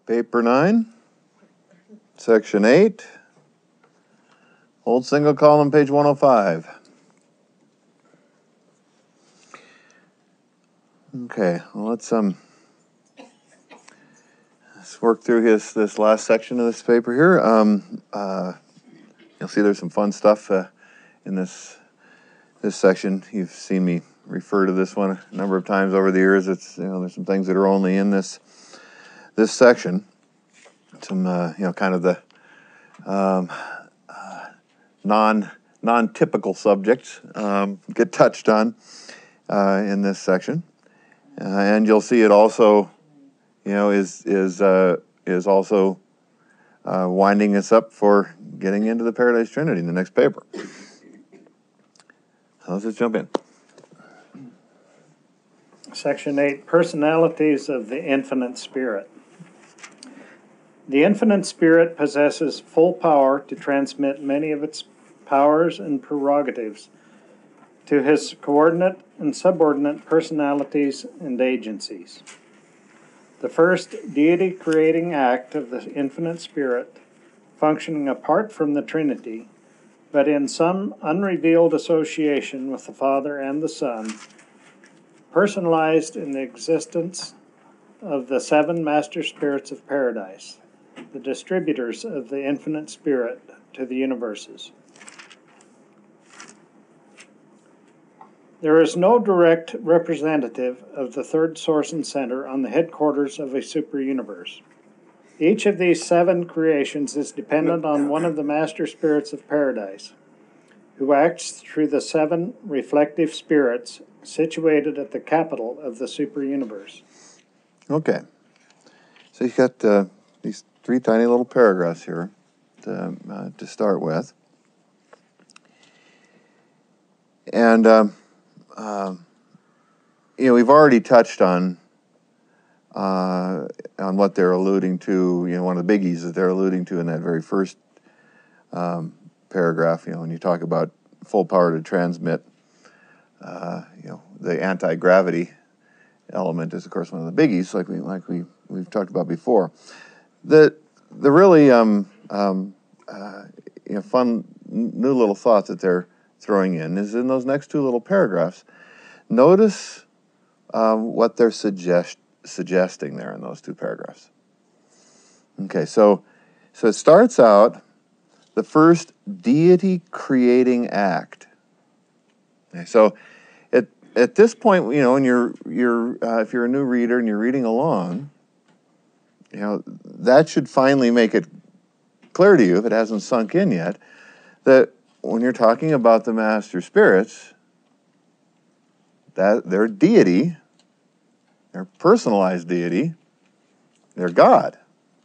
Paper 9, Section 8, old single column, page 105. Okay, well, let's work through this last section of this paper here. You'll see there's some fun stuff in this section. You've seen me refer to this one a number of times over the years. It's there's some things that are only in this section. Some kind of the non-typical subjects get touched on in this section, and you'll see it also is also winding us up for getting into the Paradise Trinity in the next paper. So let's just jump in. Section 8, Personalities of the Infinite Spirit. The Infinite Spirit possesses full power to transmit many of its powers and prerogatives to his coordinate and subordinate personalities and agencies. The first deity-creating act of the Infinite Spirit, functioning apart from the Trinity, but in some unrevealed association with the Father and the Son, personalized in the existence of the seven master spirits of paradise, the distributors of the Infinite Spirit to the universes. There is no direct representative of the third source and center on the headquarters of a super-universe. Each of these seven creations is dependent on one of the master spirits of paradise, who acts through the seven reflective spirits situated at the capital of the super-universe. Okay. So you've got these three tiny little paragraphs here to start with. And, we've already touched on what they're alluding to, one of the biggies that they're alluding to in that very first paragraph, when you talk about full power to transmit, the anti-gravity element is, of course, one of the biggies, we've talked about before. The really fun new little thought that they're throwing in is in those next two little paragraphs. Notice what they're suggesting there in those two paragraphs. Okay, so it starts out the first deity creating act. Okay, so at this point, when you're if you're a new reader and you're reading along, that should finally make it clear to you, if it hasn't sunk in yet, that when you're talking about the master spirits, that their deity, their personalized deity, they're God.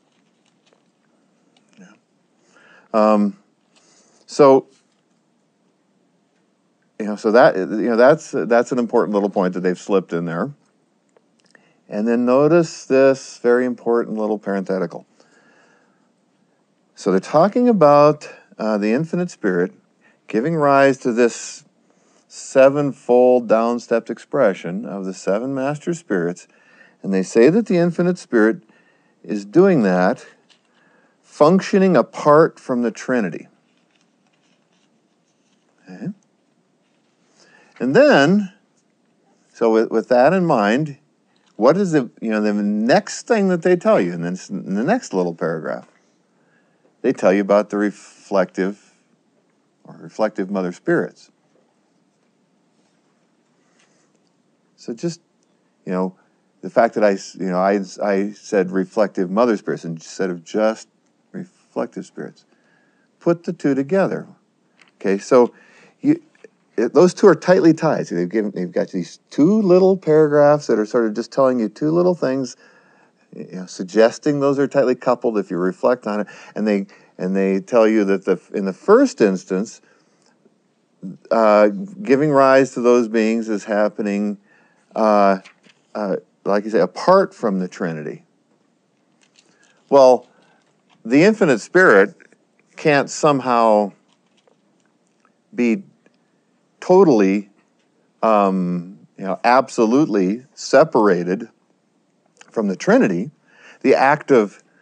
That's an important little point that they've slipped in there. And then notice this very important little parenthetical. So they're talking about the infinite spirit giving rise to this sevenfold down-stepped expression of the seven master spirits, and they say that the infinite spirit is doing that, functioning apart from the Trinity. Okay. And then, so with that in mind, what is the next thing that they tell you in the next little paragraph? They tell you about the reflective mother spirits. So just, the fact that I said reflective mother spirits instead of just reflective spirits, put the two together. Okay, so those two are tightly tied. So they've got these two little paragraphs that are sort of just telling you two little things, suggesting those are tightly coupled if you reflect on it, and they tell you that in the first instance, giving rise to those beings is happening, like you say, apart from the Trinity. Well, the infinite spirit can't somehow be totally, absolutely separated from the Trinity. The act of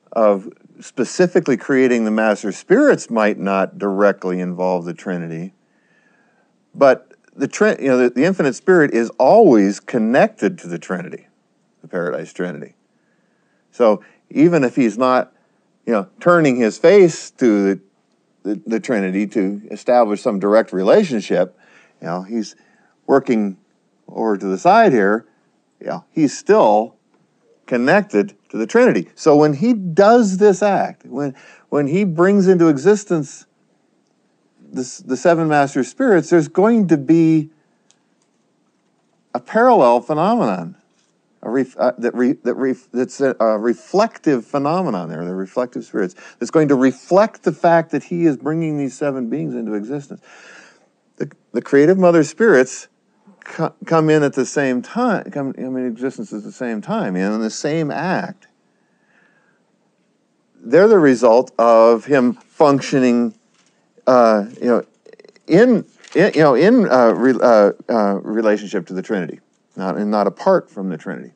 of specifically creating the master spirits might not directly involve the Trinity, but the infinite spirit is always connected to the Trinity, the Paradise Trinity. So even if he's not, turning his face to the Trinity to establish some direct relationship, he's working over to the side here, he's still connected to the Trinity. So when he does this act, when he brings into existence the seven master spirits, there's going to be a parallel phenomenon, that's a reflective phenomenon there, the reflective spirits, that's going to reflect the fact that he is bringing these seven beings into existence. The creative mother spirits come in at the same time, come in existence at the same time, in the same act. They're the result of him functioning, in relationship to the Trinity, not apart from the Trinity.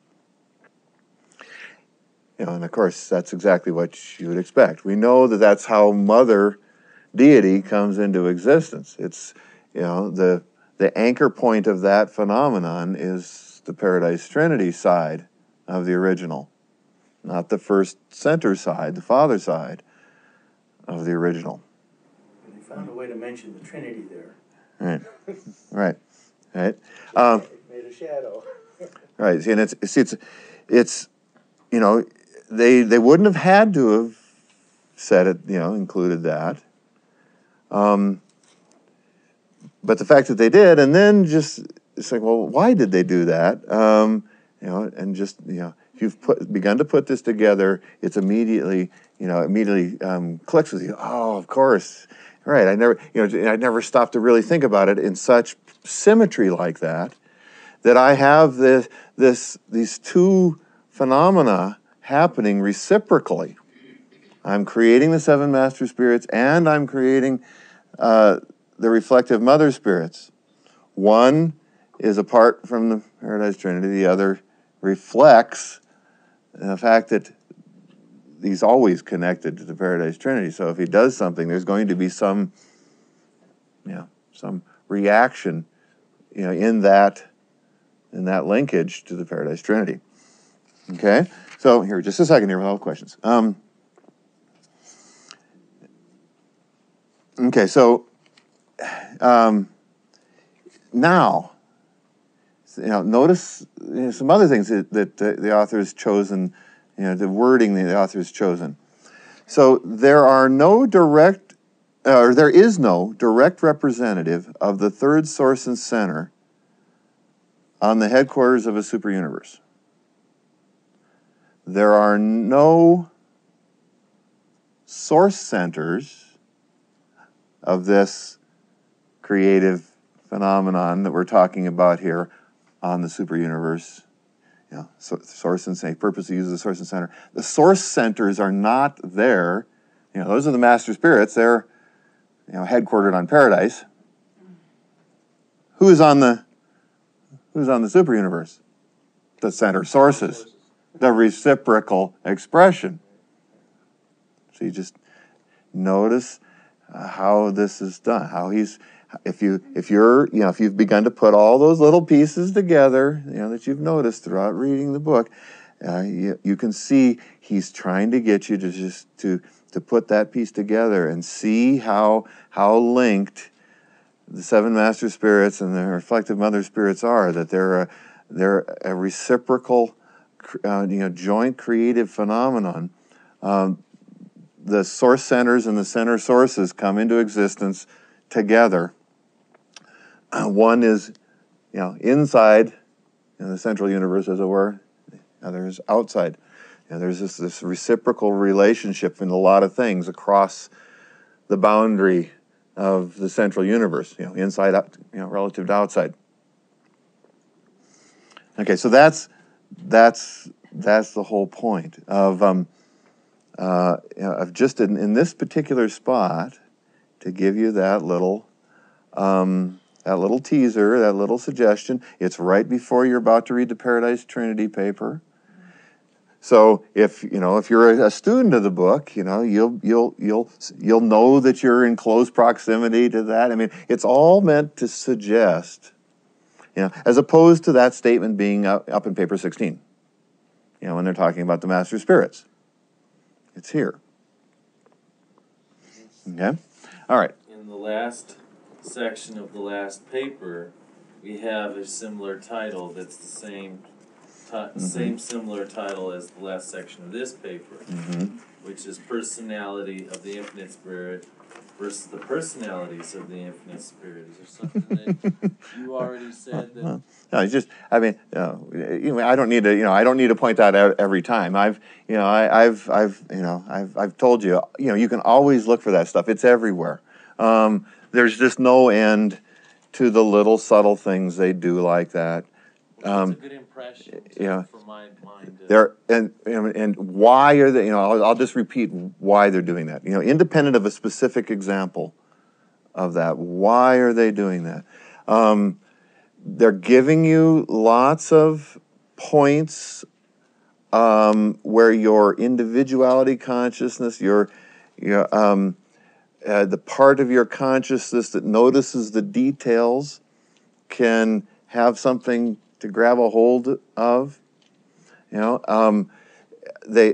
And of course, that's exactly what you would expect. We know that that's how Mother Deity comes into existence. It's, the anchor point of that phenomenon is the Paradise Trinity side of the original, not the first center side, the Father side of the original. And they found a way to mention the Trinity there. Right. It made a shadow. Right, and it's they wouldn't have had to have said it, included that. But the fact that they did, and then it's like, well, why did they do that? And just, if you've begun to put this together, it's immediately clicks with you. Oh, of course, right. I never stopped to really think about it in such symmetry like that. That I have these two phenomena happening reciprocally. I'm creating the seven master spirits, and I'm creating the reflective mother spirits. One is apart from the Paradise Trinity. The other reflects the fact that he's always connected to the Paradise Trinity. So if he does something, there's going to be some reaction, in that linkage to the Paradise Trinity. Okay? So here, just a second here with all the questions. Okay, so now, notice some other things that the author has chosen, the wording the author has chosen. So there is no direct representative of the third source and center on the headquarters of a superuniverse. There are no source centers of this creative phenomenon that we're talking about here on the superuniverse. Source and center, purposely uses the source and center. The source centers are not there. Those are the master spirits. They're, headquartered on Paradise. Who's on the superuniverse? The center sources. The reciprocal expression. So you just notice how this is done. How if you've begun to put all those little pieces together, that you've noticed throughout reading the book, you can see he's trying to get you to put that piece together and see how linked the seven master spirits and the reflective mother spirits are. That they're a reciprocal, joint creative phenomenon. The source centers and the center sources come into existence together. One is, inside the central universe, as it were. The other is outside. There's this reciprocal relationship in a lot of things across the boundary of the central universe. Inside out, relative to outside. Okay, so that's the whole point of just in this particular spot to give you that little teaser, that little suggestion. It's right before you're about to read the Paradise Trinity paper. So if you're a student of the book, you'll know that you're in close proximity to that. I mean, it's all meant to suggest, as opposed to that statement being up in paper 16. When they're talking about the master spirits, it's here. Okay, all right. In the last section of the last paper, we have a similar title that's the same similar title as the last section of this paper, which is Personality of the Infinite Spirit versus the Personalities of the Infinite Spirit. Is there something that you already said that? No, it's just. I mean, I don't need to. I don't need to point that out every time. I've told you. You can always look for that stuff. It's everywhere. There's just no end to the little subtle things they do like that. It's a good impression for my mind. And why are they? I'll just repeat why they're doing that. Independent of a specific example of that, why are they doing that? They're giving you lots of points where your individuality consciousness, the part of your consciousness that notices the details, can have something to grab a hold of. They're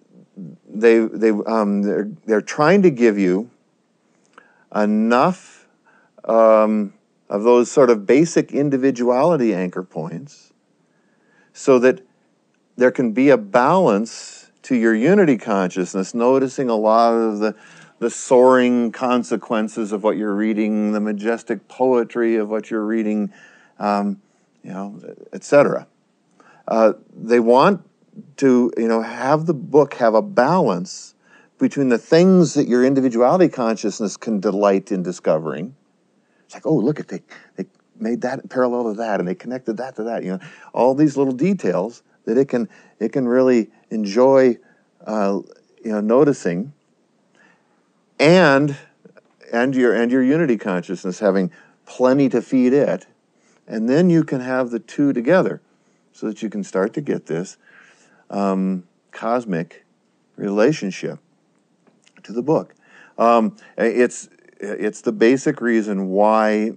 trying to give you enough of those sort of basic individuality anchor points so that there can be a balance to your unity consciousness, noticing a lot of the soaring consequences of what you're reading, the majestic poetry of what you're reading, etc. They want to, have the book have a balance between the things that your individuality consciousness can delight in discovering. It's like, oh, look at they made that parallel to that, and they connected that to that. All these little details that it can really enjoy, noticing, and your unity consciousness having plenty to feed it, and then you can have the two together, so that you can start to get this cosmic relationship to the book. It's the basic reason why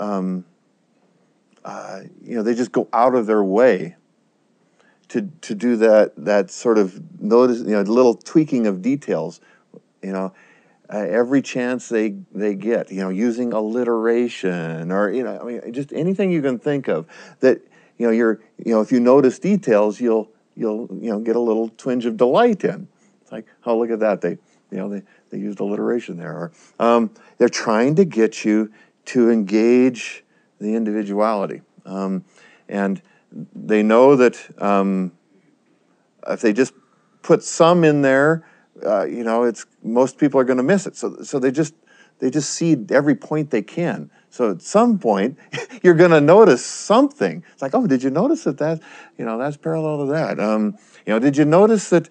they just go out of their way to do that sort of notice, little tweaking of details, every chance they get, using alliteration or just anything you can think of that if you notice details, you'll get a little twinge of delight in. It's like, oh, look at that, they used alliteration there, or they're trying to get you to engage the individuality, and they know that if they just put some in there, it's most people are going to miss it. So they just seed every point they can. So at some point, you're going to notice something. It's like, oh, did you notice that that's parallel to that? Did you notice that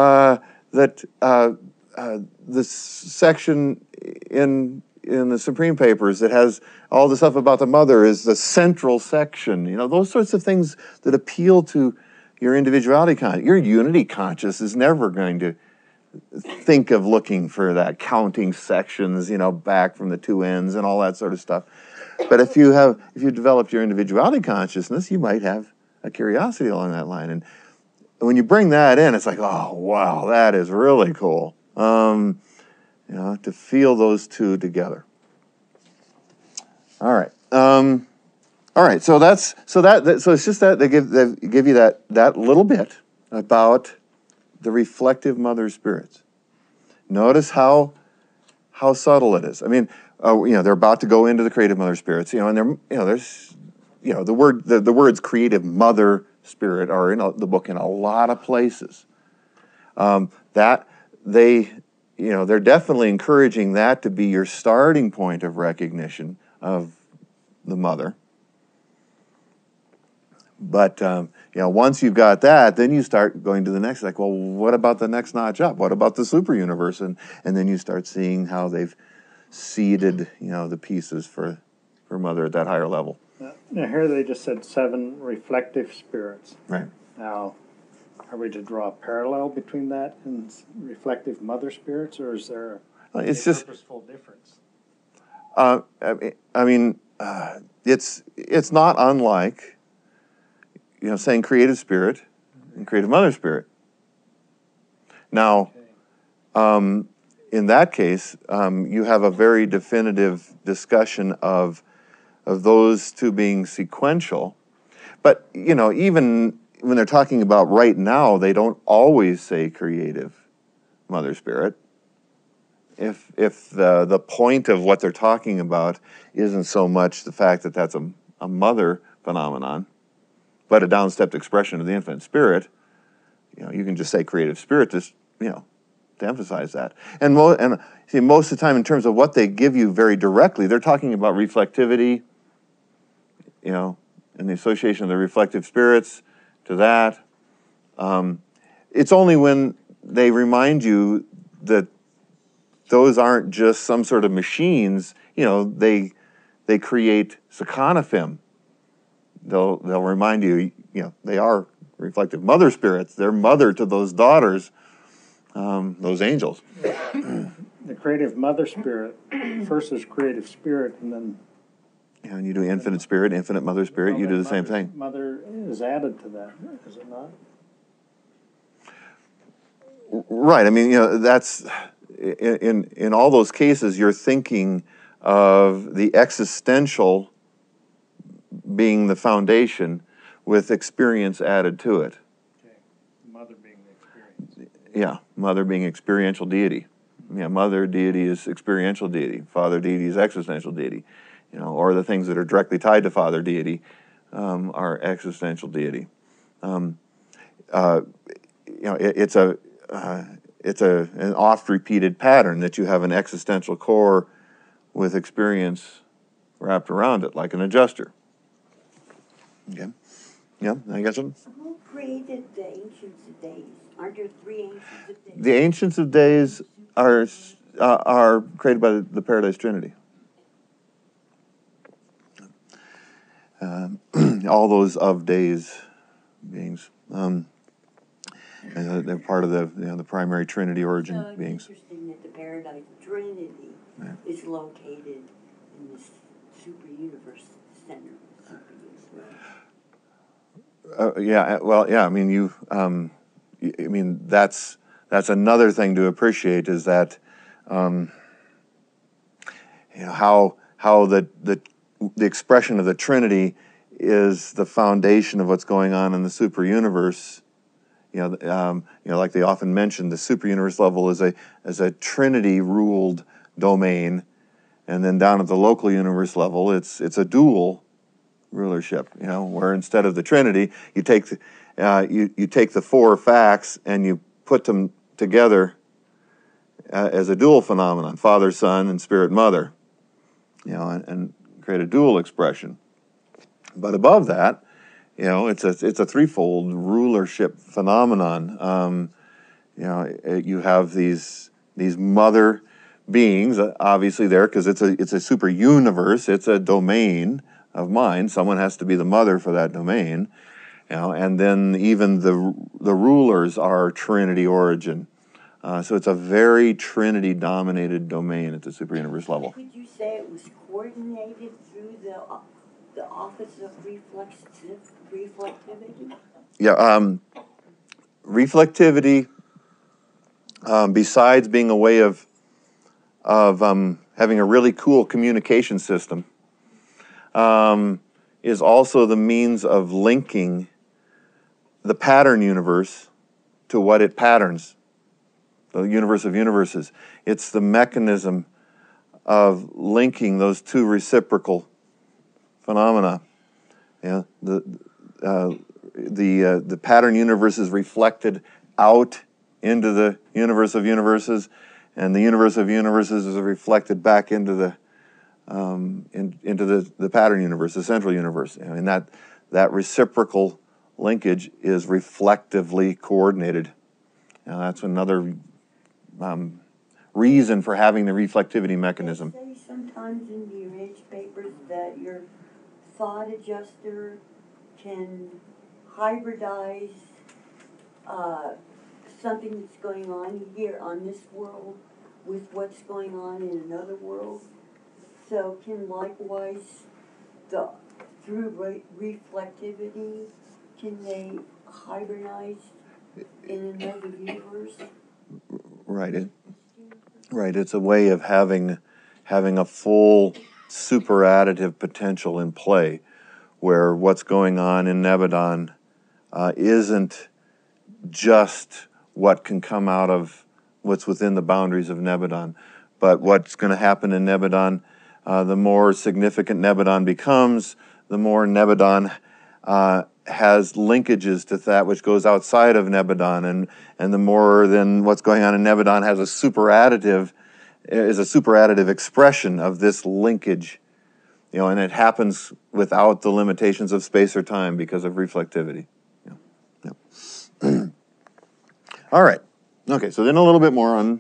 this section in the Supreme Papers that has all the stuff about the mother is the central section? Those sorts of things that appeal to your individuality your unity conscious is never going to think of looking for that, counting sections, back from the two ends and all that sort of stuff. But if you developed your individuality consciousness, you might have a curiosity along that line. And when you bring that in, it's like, oh, wow, that is really cool. To feel those two together. All right. All right. So it's just that they give you that little bit about the reflective mother spirits. Notice how subtle it is. I mean, they're about to go into the creative mother spirits, and there's the words creative mother spirit are in the book in a lot of places. That they're definitely encouraging that to be your starting point of recognition of the mother. But once you've got that, then you start going to the next. Like, well, what about the next notch up? What about the super universe? And then you start seeing how they've seeded the pieces for mother at that higher level. Now here they just said 7 reflective spirits. Right. Now, Are we to draw a parallel between that and reflective mother spirits, or is there It's a just, purposeful difference? it's not unlike, saying creative spirit and creative mother spirit. Now, in that case, you have a very definitive discussion of those two being sequential. But, even when they're talking about right now, they don't always say creative mother spirit. If the point of what they're talking about isn't so much the fact that that's a mother phenomenon, but a downstepped expression of the infinite spirit, you can just say creative spirit to emphasize that. And see, most of the time, in terms of what they give you very directly, they're talking about reflectivity, and the association of the reflective spirits to that. It's only when they remind you that those aren't just some sort of machines, they create sakanaphim. They'll remind you, they are reflective mother spirits. They're mother to those daughters, those angels. The creative mother spirit first is creative spirit, and then And you do infinite spirit, infinite mother spirit, you do the same thing. Mother is added to that, is it not? Right. I mean, that's in all those cases, you're thinking of the existential being the foundation with experience added to it. Okay. Mother being the experience. Yeah, mother being experiential deity. Yeah, mother deity is experiential deity. Father deity is existential deity. Or the things that are directly tied to father deity are existential deity. It's an oft repeated pattern that you have an existential core with experience wrapped around it, like an adjuster. Okay. Yeah, I got something? Who created the Ancients of Days? Aren't there 3 Ancients of Days? The Ancients of Days are created by the Paradise Trinity. All those of days beings. And they're part of the primary Trinity origin So it's beings. interesting that the Paradise Trinity is located in this super universe center. I mean, that's another thing to appreciate is that, how the expression of the Trinity is the foundation of what's going on in the super universe. Like they often mention, the super universe level is a Trinity ruled domain, and then down at the local universe level, it's a dual rulership. Where instead of the Trinity, you take the 4 facts and you put them together as a dual phenomenon: Father, Son, and Spirit, Mother. And create a dual expression. But above that, it's a threefold rulership phenomenon. You have these mother beings, obviously there, because it's a super universe. It's a domain of mind. Someone has to be the mother for that domain. And then even the rulers are Trinity origin. So it's a very Trinity-dominated domain at the super universe level. Could you say it was coordinated through the office of reflectivity? Yeah, reflectivity, besides being a way of having a really cool communication system, is also the means of linking the pattern universe to what it patterns, the universe of universes. It's the mechanism of linking those two reciprocal phenomena. The pattern universe is reflected out into the universe of universes, and the universe of universes is reflected back into the pattern universe, the central universe. And that reciprocal linkage is reflectively coordinated. Now that's another reason for having the reflectivity mechanism. They say sometimes in the image papers that your thought adjuster can hybridize something that's going on here on this world with what's going on in another world. So can likewise, through reflectivity, can they hibernize in another universe? Right. Right. It's a way of having a full superadditive potential in play, where what's going on in Nebadon isn't just what can come out of what's within the boundaries of Nebadon, but what's going to happen in Nebadon, the more significant Nebadon becomes, the more Nebadon has linkages to that which goes outside of Nebadon, and the more then what's going on in Nebadon has a superadditive expression of this linkage, and it happens without the limitations of space or time because of reflectivity. All right. Okay. So then a little bit more on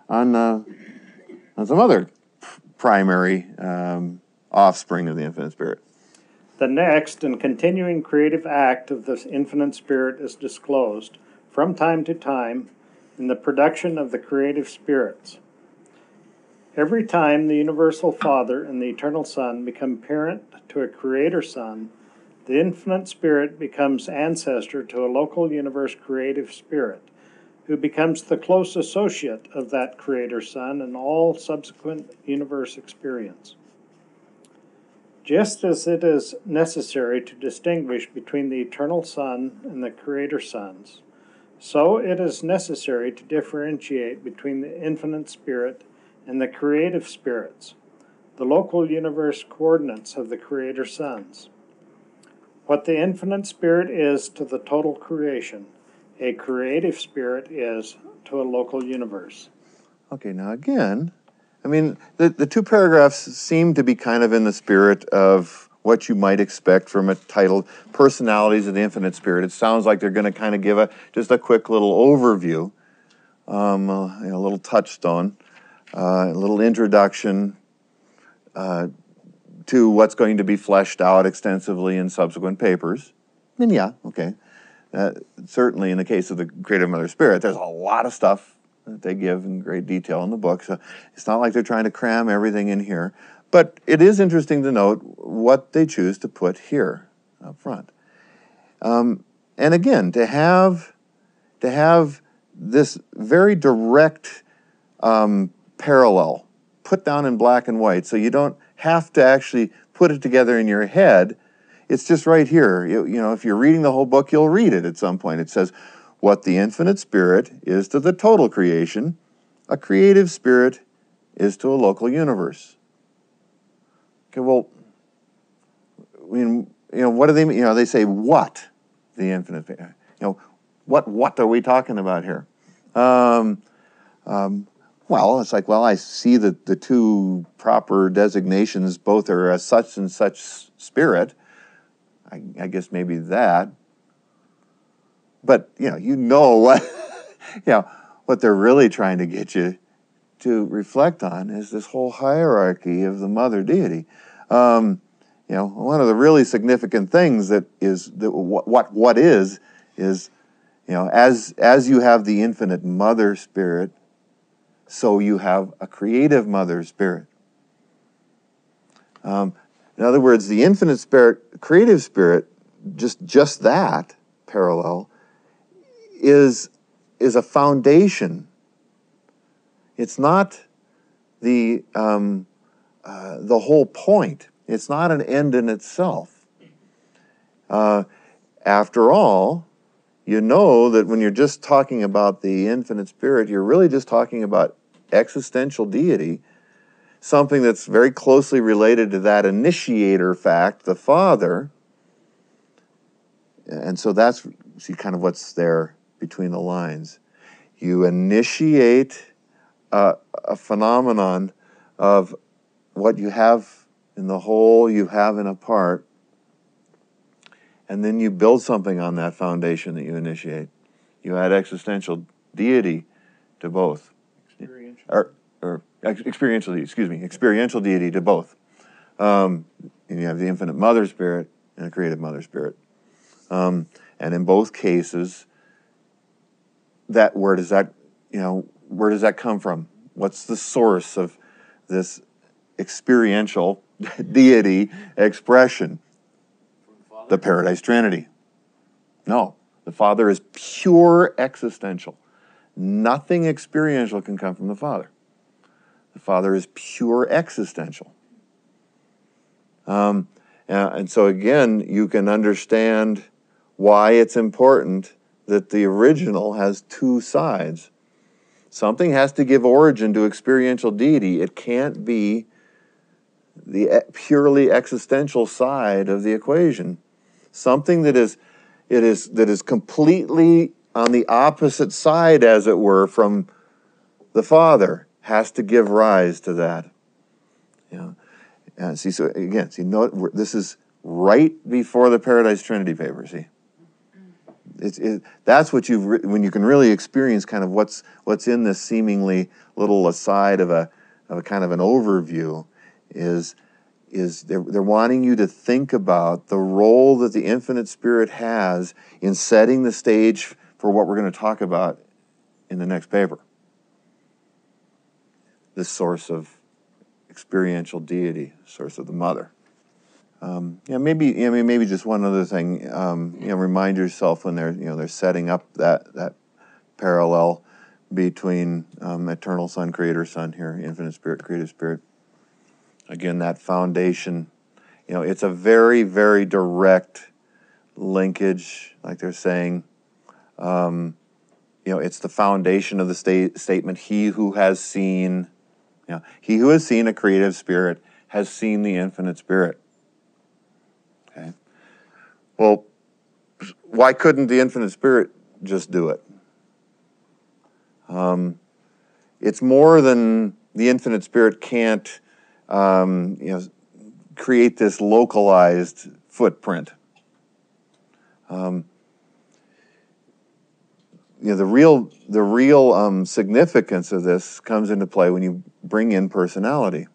some other primary offspring of the infinite spirit. The next and continuing creative act of the infinite spirit is disclosed from time to time in the production of the creative spirits. Every time the universal Father and the eternal Son become parent to a creator Son, the infinite spirit becomes ancestor to a local universe creative spirit, who becomes the close associate of that creator Son in all subsequent universe experience. Just as it is necessary to distinguish between the eternal Son and the creator sons, so it is necessary to differentiate between the infinite spirit and the creative spirits, the local universe coordinates of the creator sons. What the infinite spirit is to the total creation, a creative spirit is to a local universe. Okay, now again, I mean, the two paragraphs seem to be kind of in the spirit of what you might expect from a title, Personalities of the Infinite Spirit. It sounds like they're going to kind of give just a quick little overview, a little touchstone, a little introduction to what's going to be fleshed out extensively in subsequent papers. And yeah, okay. Certainly in the case of the Creative Mother Spirit, there's a lot of stuff that they give in great detail in the book. So it's not like they're trying to cram everything in here. But it is interesting to note what they choose to put here up front. And again, to have this very direct parallel put down in black and white, so you don't have to actually put it together in your head. It's just right here. If you're reading the whole book, you'll read it at some point. It says, what the infinite spirit is to the total creation, a creative spirit is to a local universe. Okay, well, what do they mean? They say what the infinite, what are we talking about here? Well, it's like, I see that the two proper designations both are a such and such spirit. I guess maybe that. But, what, what they're really trying to get you to reflect on is this whole hierarchy of the mother deity. One of the really significant things as you have the infinite mother spirit, so you have a creative mother spirit. In other words, the infinite spirit, creative spirit, just that parallel is a foundation. It's not the whole point. It's not an end in itself. After all, you know that when you're just talking about the infinite spirit, you're really just talking about existential deity, something that's very closely related to that initiator fact, the Father. And so that's kind of what's there between the lines. You initiate a phenomenon of what you have in the whole, you have in a part, and then you build something on that foundation that you initiate. You add existential deity to both. Experiential deity to both. And you have the infinite mother spirit and a creative mother spirit. And in both cases, where does that come from? What's the source of this experiential deity expression? The Paradise Trinity. No, the Father is pure existential. Nothing experiential can come from the Father. The Father is pure existential. And so again, you can understand why it's important that the original has two sides. Something has to give origin to experiential deity. It can't be the purely existential side of the equation. Something that is completely on the opposite side, as it were, from the Father, has to give rise to that. And this is right before the Paradise Trinity paper. See, that's what when you can really experience kind of what's in this seemingly little aside of a kind of an overview is they're wanting you to think about the role that the Infinite Spirit has in setting the stage for what we're going to talk about in the next paper. This source of experiential deity, source of the Mother. Maybe just one other thing. Remind yourself when they're setting up that parallel between Eternal Son, Creator Son here, Infinite Spirit, Creative Spirit. Again, that foundation. It's a very, very direct linkage, like they're saying. It's the foundation of the statement. He who has seen a creative spirit has seen the Infinite Spirit. Okay. Well, why couldn't the Infinite Spirit just do it? It's more than the Infinite Spirit can't, create this localized footprint. The real significance of this comes into play when you bring in personality.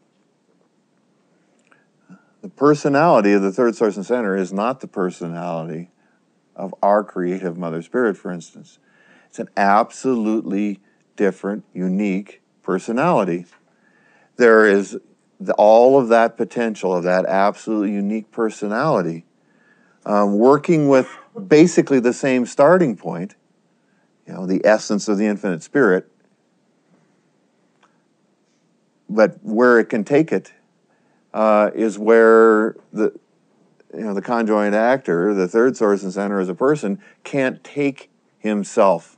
The personality of the third source and center is not the personality of our creative Mother Spirit, for instance. It's an absolutely different, unique personality. There is all of that potential of that absolutely unique personality working with basically the same starting point, the essence of the Infinite Spirit. But where it can take it is where the conjoint actor, the third source and center as a person, can't take himself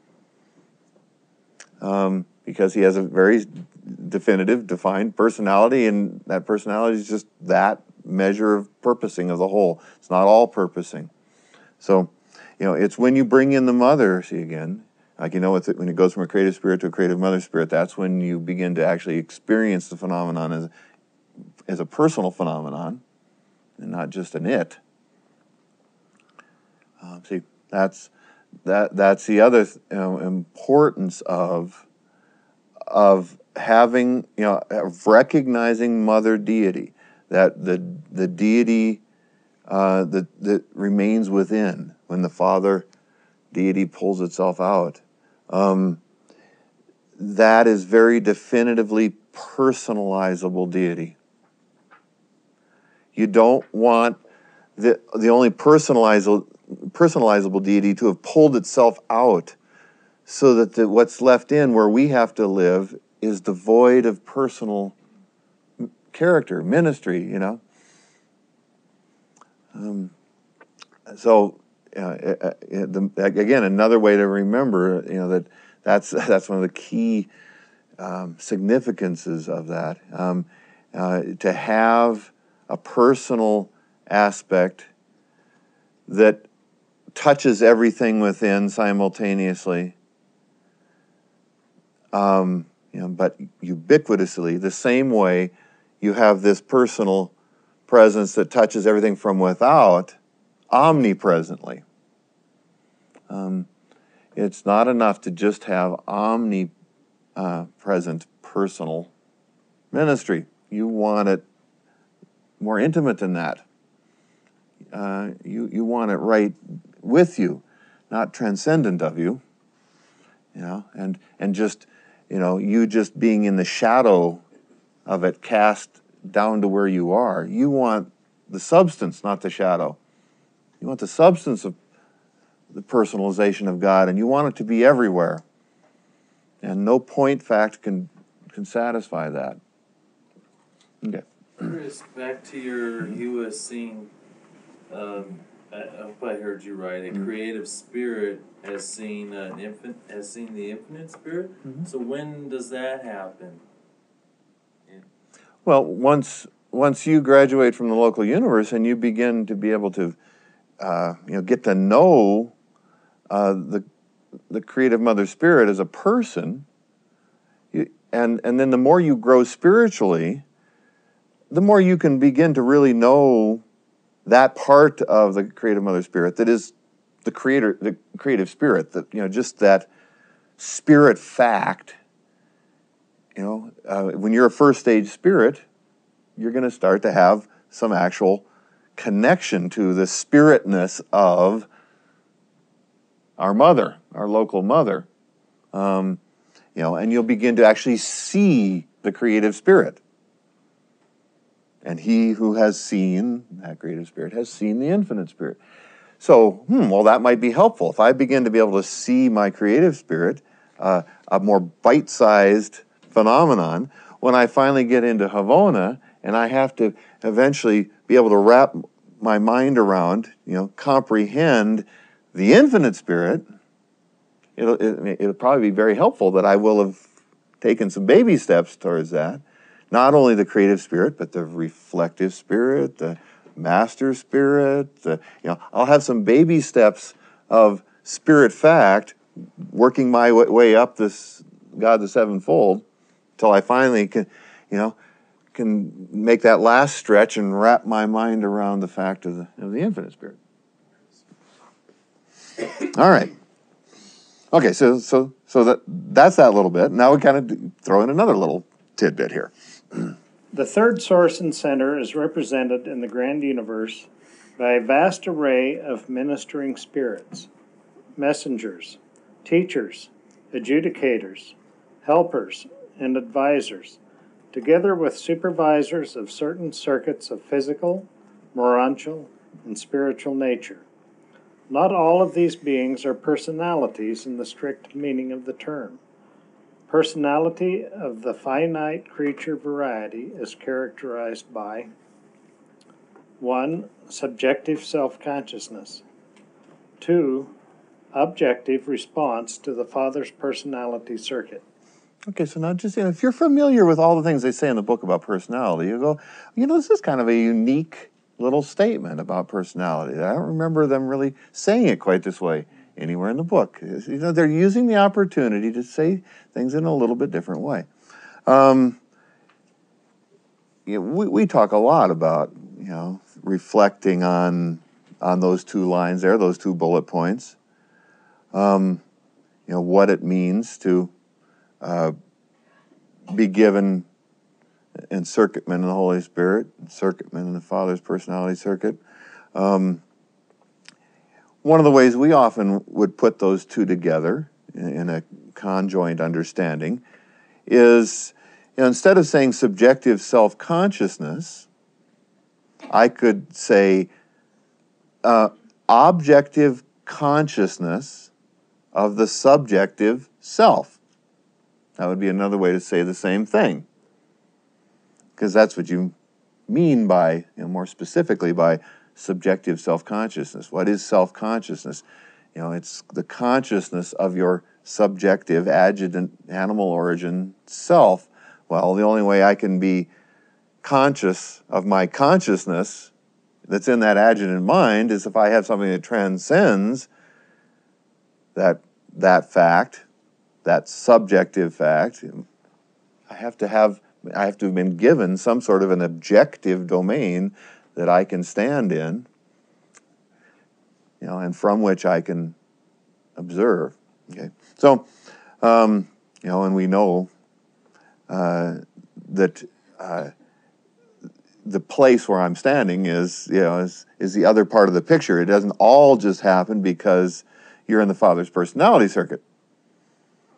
because he has a very definitive, defined personality, and that personality is just that measure of purposing of the whole. It's not all purposing. So, it's when you bring in the Mother, see again, like when it goes from a creative spirit to a creative Mother Spirit, that's when you begin to actually experience the phenomenon as a personal phenomenon, and not just an it. See, that's the other importance of having, of recognizing Mother Deity, that the deity that remains within when the Father Deity pulls itself out. That is very definitively personalizable deity. You don't want the only personalizable deity to have pulled itself out so that what's left in where we have to live is devoid of personal character, ministry, Again, another way to remember, that's one of the key significances of that. To have a personal aspect that touches everything within simultaneously, but ubiquitously, the same way you have this personal presence that touches everything from without, omnipresently. It's not enough to just have omnipresent personal ministry. You want it more intimate than that. You want it right with you, not transcendent of you. and just, you just being in the shadow of it, cast down to where you are. You want the substance, not the shadow. You want the substance of the personalization of God, and you want it to be everywhere. And no point fact can satisfy that. Okay. Chris, back to you was seeing, I hope I heard you right, a creative spirit has seen the infinite spirit. So when does that happen? Well, once you graduate from the local universe and you begin to be able to, get to know the creative Mother Spirit as a person, and then the more you grow spiritually, the more you can begin to really know that part of the creative Mother Spirit that is the creative spirit, that just that spirit fact. When you're a first stage spirit, you're going to start to have some actual connection to the spiritness of our mother, our local mother. And you'll begin to actually see the creative spirit. And he who has seen that creative spirit has seen the infinite spirit. So, well, that might be helpful. If I begin to be able to see my creative spirit, a more bite-sized phenomenon, when I finally get into Havona, and I have to eventually be able to wrap my mind around, comprehend the infinite spirit, it'll probably be very helpful that I will have taken some baby steps towards that. Not only the creative spirit, but the reflective spirit, the master spirit. I'll have some baby steps of spirit fact, working my way up this God the Sevenfold, till I finally can make that last stretch and wrap my mind around the fact of the infinite spirit. All right. Okay, so that's that little bit. Now we kind of throw in another little tidbit here. The third source and center is represented in the grand universe by a vast array of ministering spirits, messengers, teachers, adjudicators, helpers, and advisors, together with supervisors of certain circuits of physical, morontial, and spiritual nature. Not all of these beings are personalities in the strict meaning of the term. Personality of the finite creature variety is characterized by 1. Subjective self-consciousness. 2. Objective response to the Father's personality circuit. Okay, so now just, if you're familiar with all the things they say in the book about personality, you go, this is kind of a unique little statement about personality. I don't remember them really saying it quite this way anywhere in the book. They're using the opportunity to say things in a little bit different way. We talk a lot about, reflecting on those two lines there, those two bullet points. What it means to be given encircuitment in the Holy Spirit, encircuitment in the Father's personality circuit. One of the ways we often would put those two together in a conjoint understanding is, instead of saying subjective self-consciousness, I could say objective consciousness of the subjective self. That would be another way to say the same thing, because that's what you mean by, more specifically, by subjective self-consciousness. What is self-consciousness? It's the consciousness of your subjective, adjutant, animal origin self. Well, the only way I can be conscious of my consciousness that's in that adjutant mind is if I have something that transcends that fact, that subjective fact. I have to have been given some sort of an objective domain that I can stand in, and from which I can observe. Okay, so, and we know that the place where I'm standing is the other part of the picture. It doesn't all just happen because you're in the Father's personality circuit.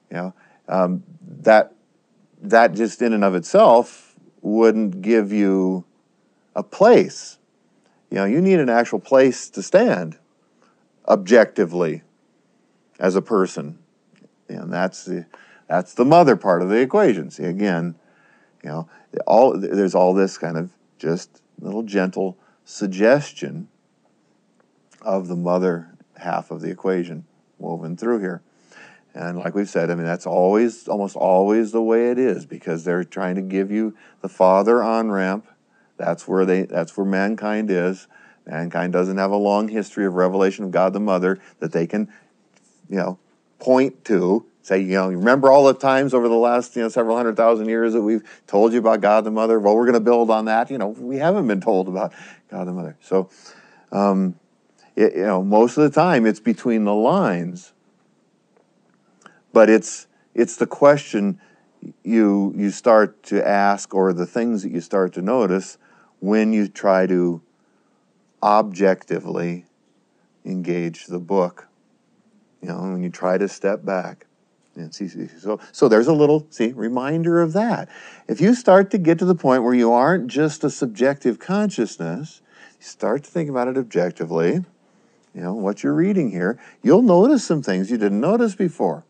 You know, that just in and of itself wouldn't give you a place. You know, you need an actual place to stand objectively as a person. And that's the mother part of the equation. See, again, you know, there's all this kind of just little gentle suggestion of the mother half of the equation woven through here. And like we've said, I mean, that's almost always the way it is, because they're trying to give you the father on-ramp. That's where mankind is. Mankind doesn't have a long history of revelation of God the Mother that they can, you know, point to, say, you know, remember all the times over the last, you know, several 100,000 years that we've told you about God the Mother? Well, we're going to build on that. You know, we haven't been told about God the Mother. So, you know, most of the time it's between the lines, but it's the question you start to ask, or the things that you start to notice when you try to objectively engage the book. You know, when you try to step back and see. So there's a little, reminder of that. If you start to get to the point where you aren't just a subjective consciousness, you start to think about it objectively, you know, what you're reading here, you'll notice some things you didn't notice before.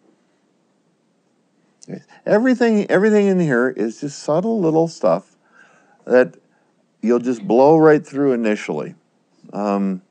Everything in here is just subtle little stuff that you'll just blow right through initially. But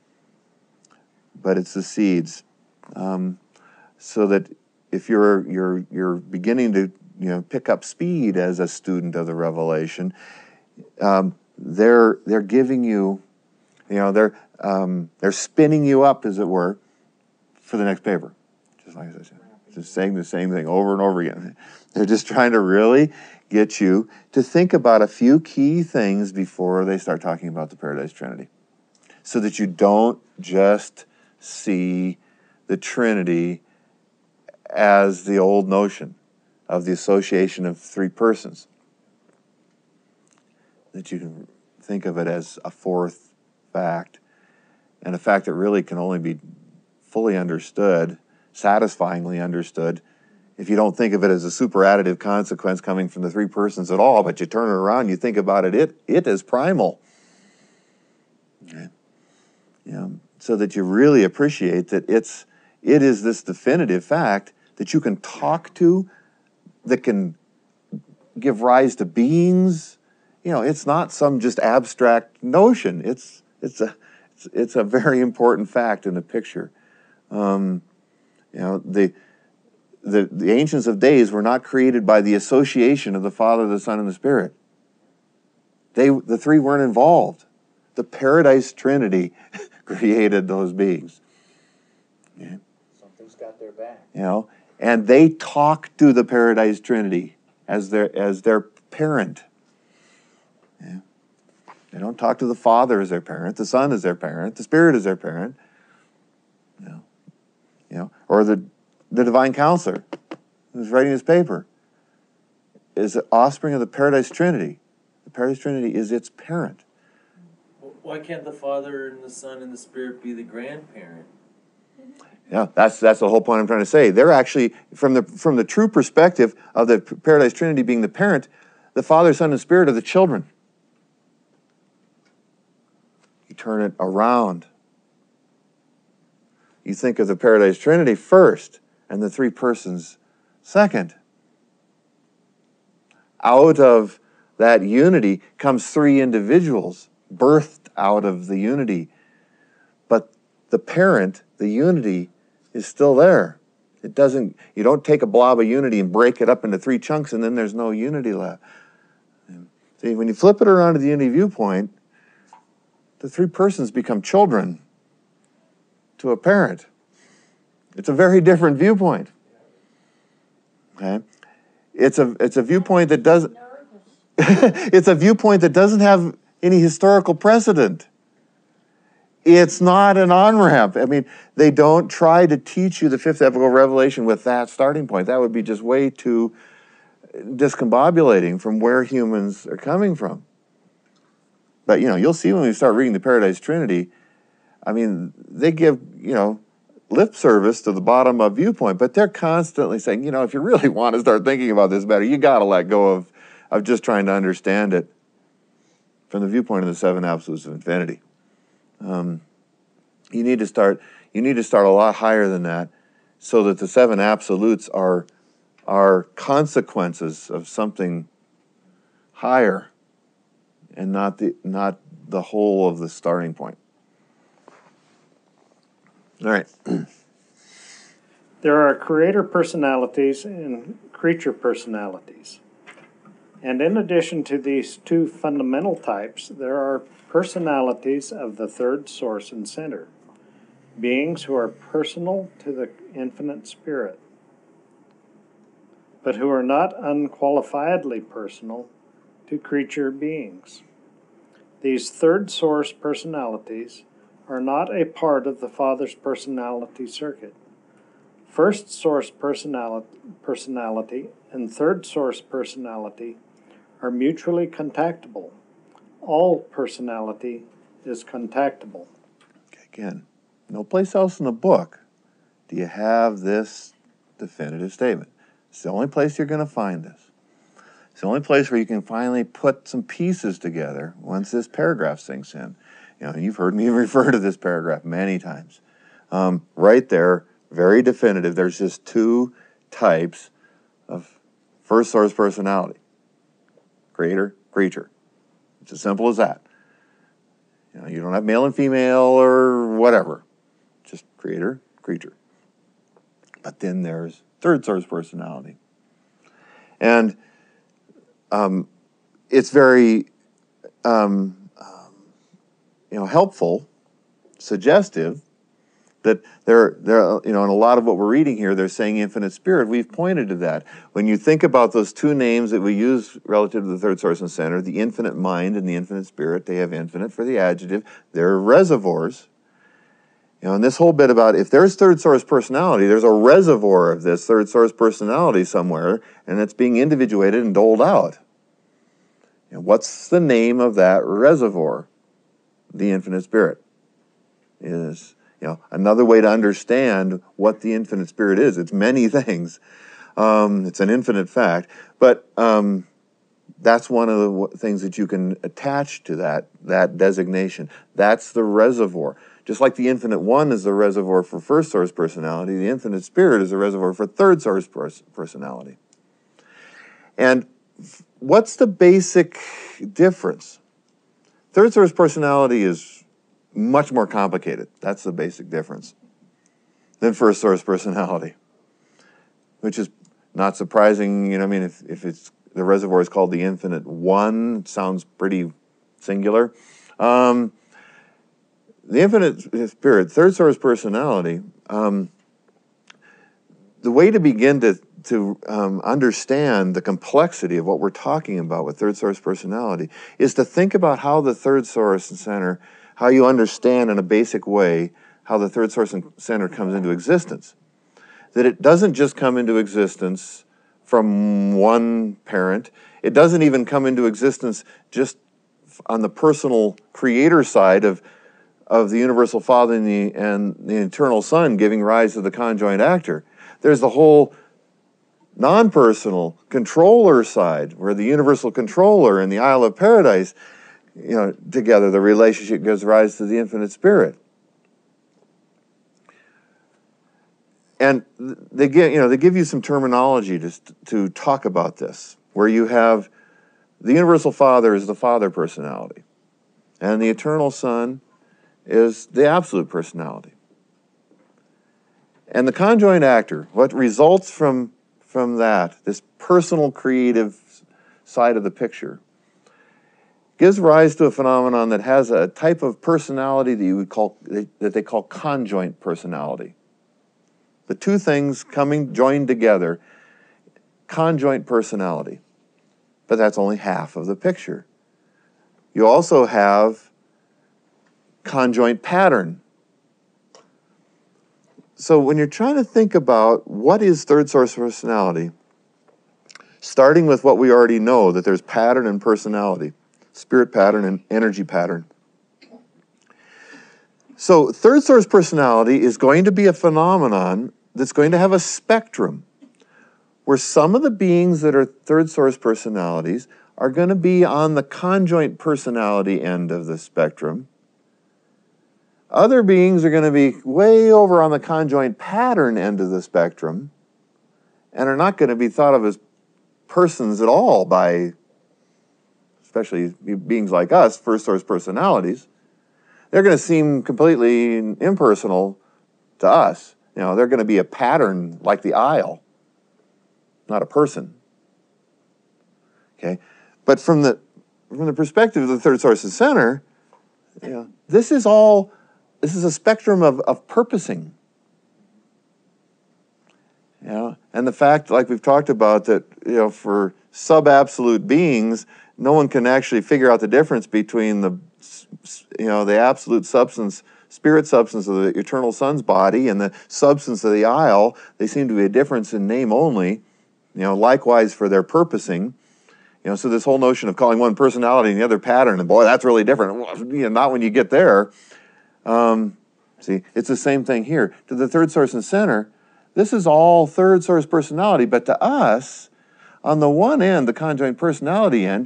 it's the seeds. So that if you're beginning to, you know, pick up speed as a student of the Revelation, they're giving you, you know, they're spinning you up, as it were, for the next paper. Just like I said, just saying the same thing over and over again. They're just trying to really get you to think about a few key things before they start talking about the Paradise Trinity, so that you don't just see the Trinity as the old notion of the association of three persons, that you can think of it as a fourth fact, and a fact that really can only be fully understood, satisfyingly understood, if you don't think of it as a superadditive consequence coming from the three persons at all, but you turn it around, you think about it is primal. Okay. You know, so that you really appreciate that it is this definitive fact that you can talk to, that can give rise to beings. You know, it's not some just abstract notion. It's a very important fact in the picture. You know, the Ancients of Days were not created by the association of the Father, the Son, and the Spirit. The three weren't involved. The Paradise Trinity created those beings. Yeah. Something's got their back. You know, and they talk to the Paradise Trinity as their parent. Yeah. They don't talk to the Father as their parent, the Son as their parent, the Spirit as their parent. You know, or the Divine Counselor who's writing this paper is the offspring of the Paradise Trinity. The Paradise Trinity is its parent. Why can't the Father and the Son and the Spirit be the grandparent? Yeah, that's the whole point I'm trying to say. They're actually, from the true perspective of the Paradise Trinity being the parent, the Father, Son, and Spirit are the children. You turn it around. You think of the Paradise Trinity first, and the three persons second. Out of that unity comes three individuals, birthed out of the unity. But the parent, the unity, is still there. You don't take a blob of unity and break it up into three chunks and then there's no unity left. See, when you flip it around to the unity viewpoint, the three persons become children to a parent. It's a very different viewpoint. Okay? It's a viewpoint that doesn't it's a viewpoint that doesn't have any historical precedent. It's not an on-ramp. I mean, they don't try to teach you the fifth epochal revelation with that starting point. That would be just way too discombobulating from where humans are coming from. But, you know, you'll see when we start reading the Paradise Trinity, I mean, they give, you know, lip service to the bottom-up viewpoint, but they're constantly saying, if you really want to start thinking about this better, you got to let go of just trying to understand it from the viewpoint of the seven absolutes of infinity. You need to start a lot higher than that, so that the seven absolutes are consequences of something higher, and not the whole of the starting point. All right. There are creator personalities and creature personalities. And in addition to these two fundamental types, there are personalities of the third source and center, beings who are personal to the infinite spirit, but who are not unqualifiedly personal to creature beings. These third source personalities are not a part of the Father's personality circuit. First source personality and third source personality are mutually contactable. All personality is contactable. Again, no place else in the book do you have this definitive statement. It's the only place you're going to find this. It's the only place where you can finally put some pieces together once this paragraph sinks in. You've heard me refer to this paragraph many times. Right there, very definitive. There's just two types of first source personality: creator, creature. It's as simple as that. You don't have male and female or whatever. Just creator, creature. But then there's third source personality. And it's very helpful, suggestive, that they're in a lot of what we're reading here, they're saying infinite spirit. We've pointed to that. When you think about those two names that we use relative to the third source and center, the infinite mind and the infinite spirit, they have infinite for the adjective. They're reservoirs. And this whole bit about if there's third source personality, there's a reservoir of this third source personality somewhere, and it's being individuated and doled out. What's the name of that reservoir? The infinite spirit is, another way to understand what the infinite spirit is. It's many things. It's an infinite fact, but that's one of the things that you can attach to that designation. That's the reservoir. Just like the infinite one is the reservoir for first source personality, the infinite spirit is the reservoir for third source personality. And what's the basic difference? Third source personality is much more complicated. That's the basic difference than first source personality, which is not surprising. If it's the reservoir is called the infinite one, it sounds pretty singular. The infinite spirit, third source personality, the way to begin to understand the complexity of what we're talking about with third source personality is to think about how the third source and center, how you understand in a basic way how the third source and center comes into existence. That it doesn't just come into existence from one parent. It doesn't even come into existence just on the personal creator side of the universal Father and the eternal Son giving rise to the conjoint actor. There's the whole non-personal controller side, where the universal controller and the Isle of Paradise, together, the relationship gives rise to the infinite spirit. And they give you some terminology to talk about this, where you have the universal Father is the Father personality, and the eternal Son is the absolute personality. And the conjoint actor, what results from that, this personal creative side of the picture, gives rise to a phenomenon that has a type of personality that they call conjoint personality. The two things joined together, conjoint personality. But that's only half of the picture. You also have conjoint pattern. So when you're trying to think about what is third source personality, starting with what we already know, that there's pattern and personality, spirit pattern and energy pattern. So third source personality is going to be a phenomenon that's going to have a spectrum where some of the beings that are third source personalities are going to be on the conjoint personality end of the spectrum. Other beings are going to be way over on the conjoint pattern end of the spectrum and are not going to be thought of as persons at all by, especially beings like us, first source personalities. They're going to seem completely impersonal to us. You know, they're going to be a pattern like the aisle, not a person. Okay? But from the perspective of the third source and center, you know, this is a spectrum of purposing. You know, and the fact, like we've talked about, that, you know, for sub-absolute beings, no one can actually figure out the difference between the absolute substance, spirit substance of the eternal Son's body and the substance of the aisle. They seem to be a difference in name only. You know, likewise for their purposing. You know, so this whole notion of calling one personality and the other pattern, and boy, that's really different. Well, you know, not when you get there. See, it's the same thing here. To the third source and center, this is all third source personality, but to us, on the one end, the conjoint personality end,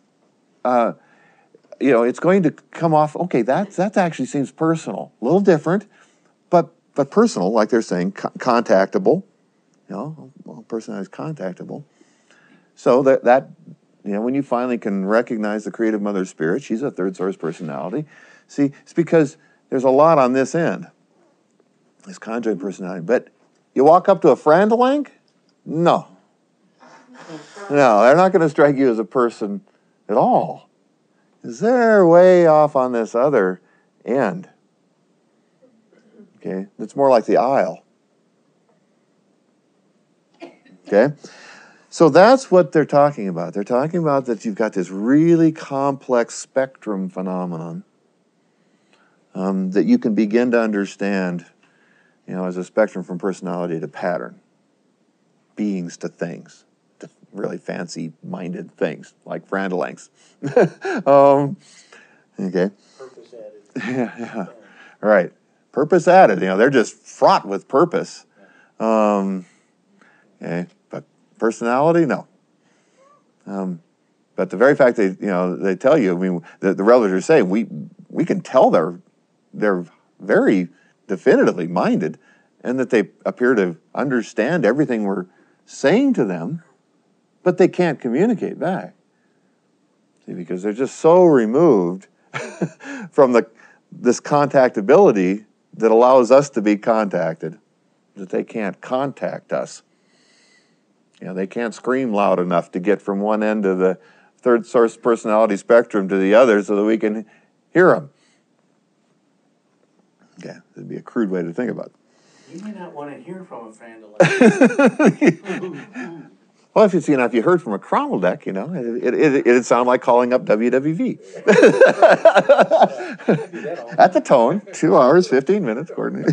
you know, it's going to come off, okay, that actually seems personal. A little different, but personal, like they're saying, contactable. You know, well, personality is contactable. So that, you know, when you finally can recognize the creative mother spirit, she's a third source personality. See, it's because there's a lot on this end, this conjoint personality. But you walk up to a Frandelang? No. No, they're not going to strike you as a person at all. Because they're way off on this other end. Okay? It's more like the aisle. Okay? So that's what they're talking about. They're talking about that you've got this really complex spectrum phenomenon that you can begin to understand, you know, as a spectrum from personality to pattern, beings to things, to really fancy-minded things like Frandelangs. Okay. Purpose added. Yeah. Right. Purpose added. You know, they're just fraught with purpose. Okay. But personality, no. But the very fact that, you know, they tell you, I mean, the revelers say we can tell they're very definitively minded, and that they appear to understand everything we're saying to them, but they can't communicate back. See, because they're just so removed from this contactability that allows us to be contacted, that they can't contact us. You know, they can't scream loud enough to get from one end of the third source personality spectrum to the other so that we can hear them. Okay, that'd be a crude way to think about it. You may not want to hear from a Frandelang. Well, if you heard from a Cromwell deck, you know, it'd sound like calling up WWV. At the tone, 2 hours, 15 minutes, Courtney.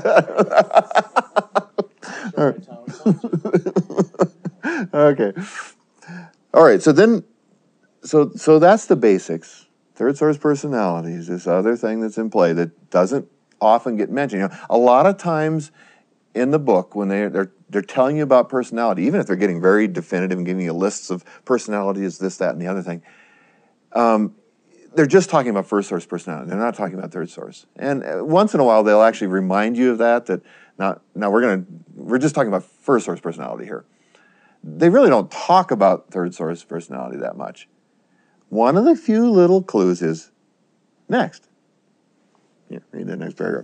Okay. All right, so that's the basics. Third source personality is this other thing that's in play that doesn't often get mentioned. You know, a lot of times in the book, when they're telling you about personality, even if they're getting very definitive and giving you lists of personalities, this, that, and the other thing, they're just talking about first source personality. They're not talking about third source. And once in a while, they'll actually remind you of that now we're just talking about first source personality here. They really don't talk about third source personality that much. One of the few little clues is next. Yeah, read the next paragraph.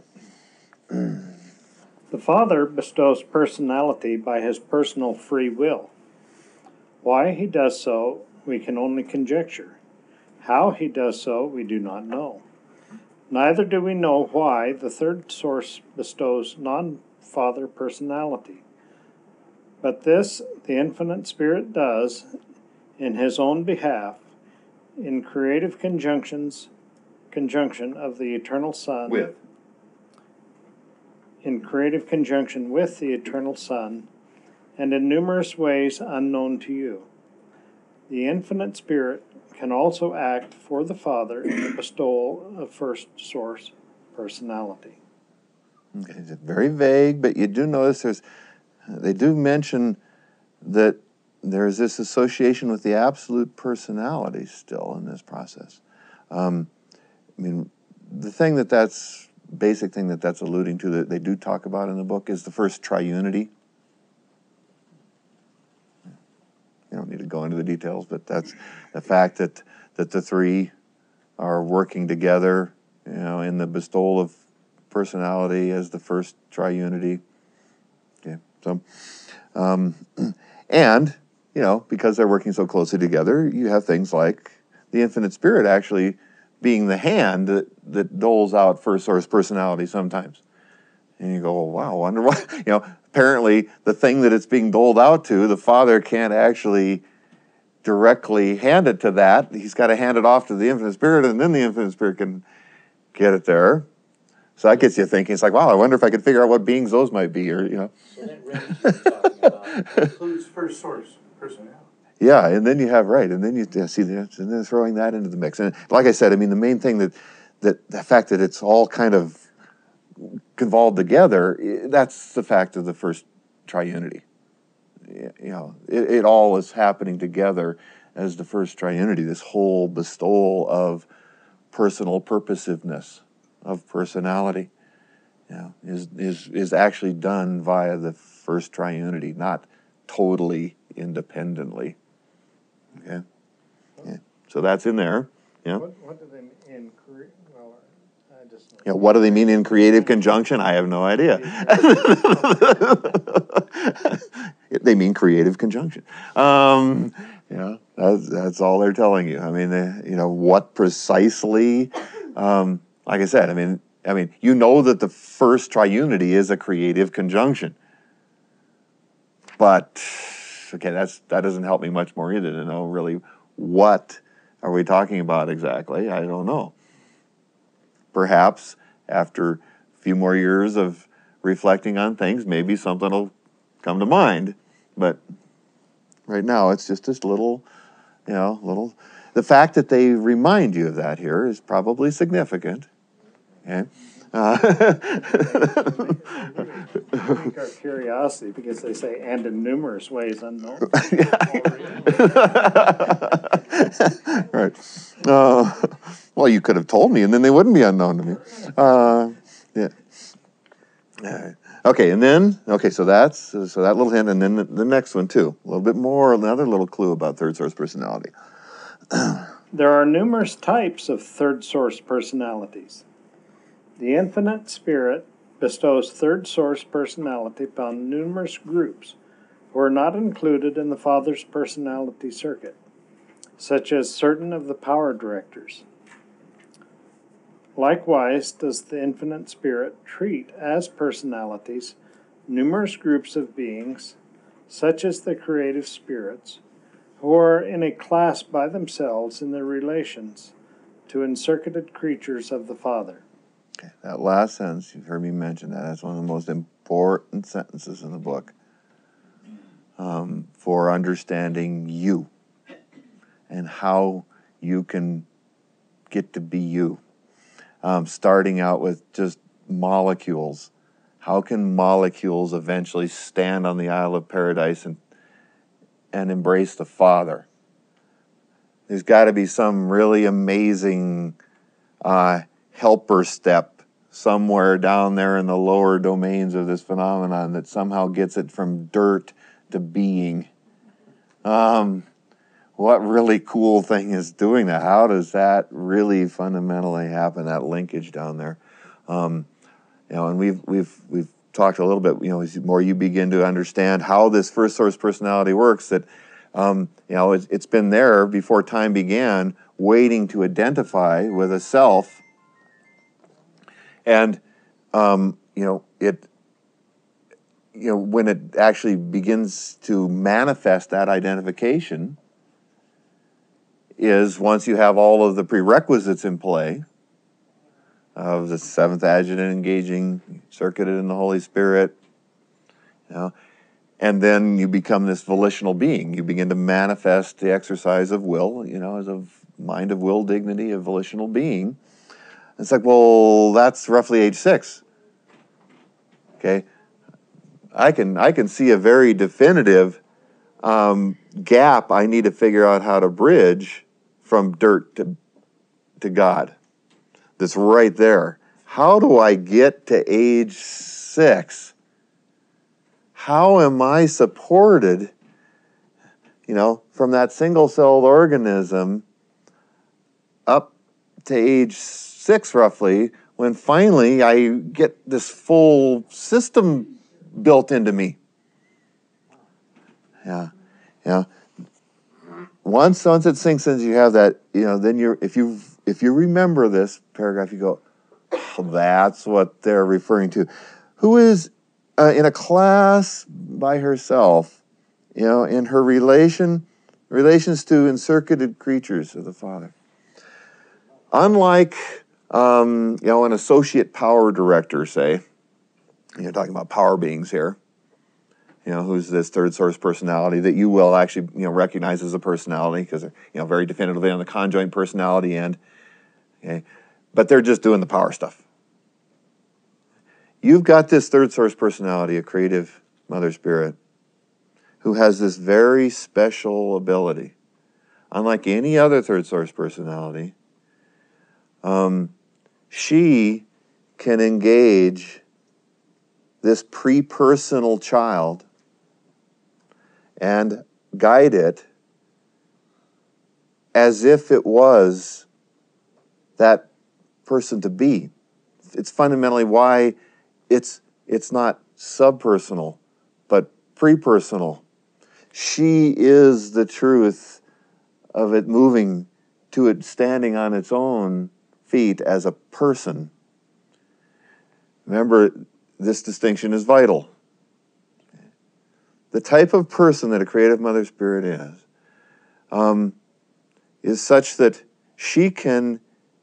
The Father bestows personality by his personal free will. Why he does so, we can only conjecture. How he does so, we do not know. Neither do we know why the third source bestows non-Father personality. But this the Infinite Spirit does in his own behalf, in creative conjunction of the Eternal Son. In creative conjunction with the Eternal Son, and in numerous ways unknown to you. The Infinite Spirit can also act for the Father in the bestowal of first source personality. Okay, it's very vague, but you do notice they do mention that there's this association with the absolute personality still in this process. I mean, the thing basic thing that's alluding to that they do talk about in the book is the first triunity. You don't need to go into the details, but that's the fact that the three are working together, in the bestowal of personality as the first triunity. Okay, so, and, because they're working so closely together, you have things like the infinite spirit actually being the hand that doles out first source personality sometimes. And you go, well, wow, I wonder why. Apparently the thing that it's being doled out to, the Father can't actually directly hand it to that. He's got to hand it off to the infinite spirit, and then the infinite spirit can get it there. So that gets you thinking. It's like, wow, I wonder if I could figure out what beings those might be, or. So that range you're talking about includes first source personality. Yeah, and then you have, right, and then you see and then throwing that into the mix. And like I said, I mean, the main thing that the fact that it's all kind of convolved together, that's the fact of the first triunity. It all is happening together as the first triunity, this whole bestowal of personal purposiveness, of personality, is actually done via the first triunity, not totally independently. Okay, yeah. So that's in there. Yeah. What do they mean in Korean? Well, I just. What do they mean in creative conjunction? I have no idea. They mean creative conjunction. That's all they're telling you. I mean, what precisely? Like I said, I mean, that the first triunity is a creative conjunction. But okay, that doesn't help me much more either to know really what are we talking about exactly. I don't know. Perhaps after a few more years of reflecting on things, maybe something will come to mind. But right now, it's just this little. The fact that they remind you of that here is probably significant. Okay. Pique our curiosity because they say, and in numerous ways unknown. Right. Well, you could have told me, and then they wouldn't be unknown to me. Yeah. All right. Okay, and then so that little hint, and then the next one too, a little bit more, another little clue about third source personality. There are numerous types of third source personalities. The infinite spirit bestows third source personality upon numerous groups who are not included in the Father's personality circuit, such as certain of the power directors. Likewise does the infinite spirit treat as personalities numerous groups of beings, such as the creative spirits, who are in a class by themselves in their relations to encircuited creatures of the Father. Okay, that last sentence, you've heard me mention that. That's one of the most important sentences in the book for understanding you and how you can get to be you. Starting out with just molecules. How can molecules eventually stand on the Isle of Paradise and embrace the Father? There's got to be some really amazing helper step somewhere down there in the lower domains of this phenomenon that somehow gets it from dirt to being. What really cool thing is doing that? How does that really fundamentally happen? That linkage down there, and we've talked a little bit. As the more you begin to understand how this first source personality works, that it's been there before time began, waiting to identify with a self, and when it actually begins to manifest that identification, is once you have all of the prerequisites in play of the seventh adjutant engaging, circuited in the Holy Spirit, and then you become this volitional being. You begin to manifest the exercise of will, as a mind of will dignity, a volitional being. It's like, well, that's roughly age 6. Okay, I can see a very definitive gap I need to figure out how to bridge from dirt to God. That's right there. How do I get to age 6? How am I supported, from that single-celled organism up to age 6 roughly, when finally I get this full system built into me? Yeah. Once it sinks in, you have that, then if you remember this paragraph, you go, oh, that's what they're referring to. Who is in a class by herself, in her relations to encircuited creatures of the Father. Unlike, an associate power director, say, you're talking about power beings here, who's this third source personality that you will actually, recognize as a personality because they're, very definitively on the conjoint personality end. Okay, but they're just doing the power stuff. You've got this third source personality, a creative Mother Spirit, who has this very special ability. Unlike any other third source personality, she can engage this pre-personal child and guide it as if it was that person to be. It's fundamentally why it's not subpersonal, but pre-personal. She is the truth of it moving to it standing on its own feet as a person. Remember, this distinction is vital. The type of person that a creative Mother Spirit is such that she can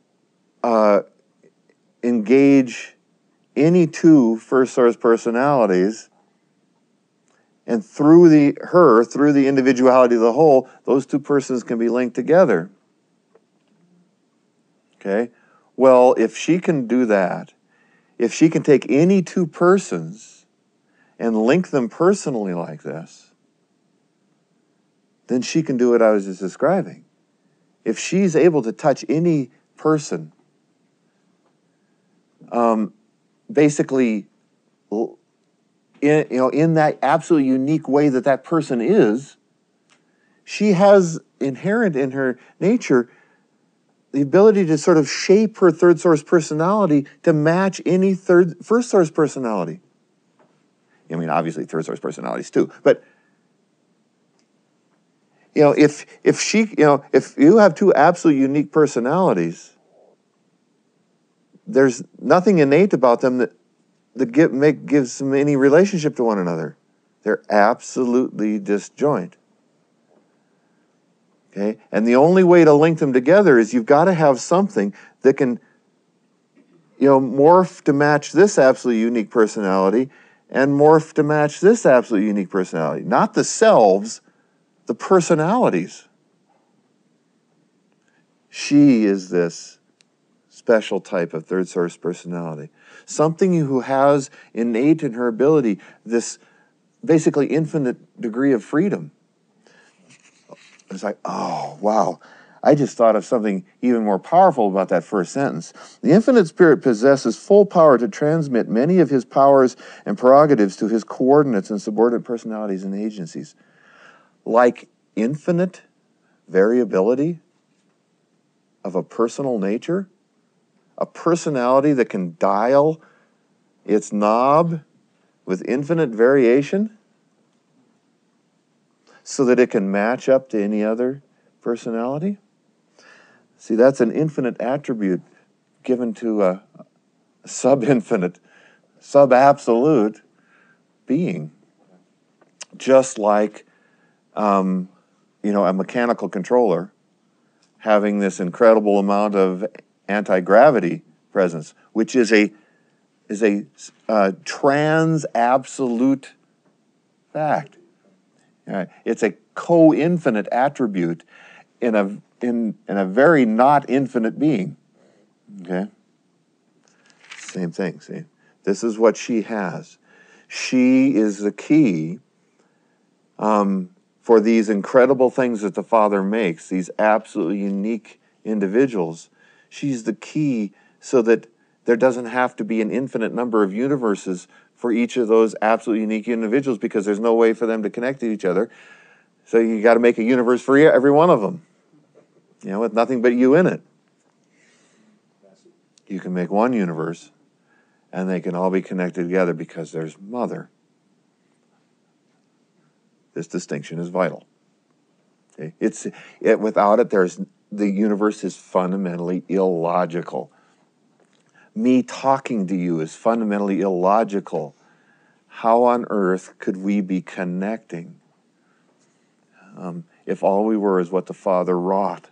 engage any two first source personalities, and through the individuality of the whole, those two persons can be linked together. Okay? Well, if she can do that, if she can take any two persons and link them personally like this, then she can do what I was just describing. If she's able to touch any person, basically, in that absolutely unique way that person is, she has inherent in her nature the ability to sort of shape her third source personality to match any first source personality. I mean, obviously third source personalities too, but if you have two absolutely unique personalities, there's nothing innate about them that gives them any relationship to one another. They're absolutely disjoint. Okay? And the only way to link them together is you've got to have something that can, morph to match this absolutely unique personality and morph to match this absolutely unique personality. Not the selves, the personalities. She is this special type of third source personality. Something who has innate in her ability this basically infinite degree of freedom. It's like, oh, wow. I just thought of something even more powerful about that first sentence. The infinite Spirit possesses full power to transmit many of his powers and prerogatives to his coordinates and subordinate personalities and agencies. Like infinite variability of a personal nature, a personality that can dial its knob with infinite variation so that it can match up to any other personality. See, that's an infinite attribute given to a sub-infinite, sub-absolute being. Just like, a mechanical controller having this incredible amount of anti-gravity presence, which is a trans-absolute fact. It's a co-infinite attribute in a very not infinite being. Okay? Same thing, see? This is what she has. She is the key for these incredible things that the Father makes, these absolutely unique individuals. She's the key so that there doesn't have to be an infinite number of universes for each of those absolutely unique individuals, because there's no way for them to connect to each other. So you got to make a universe for every one of them, with nothing but you in it. You can make one universe, and they can all be connected together because there's Mother. This distinction is vital. Okay? Without it, the universe is fundamentally illogical. Me talking to you is fundamentally illogical. How on earth could we be connecting if all we were is what the Father wrought?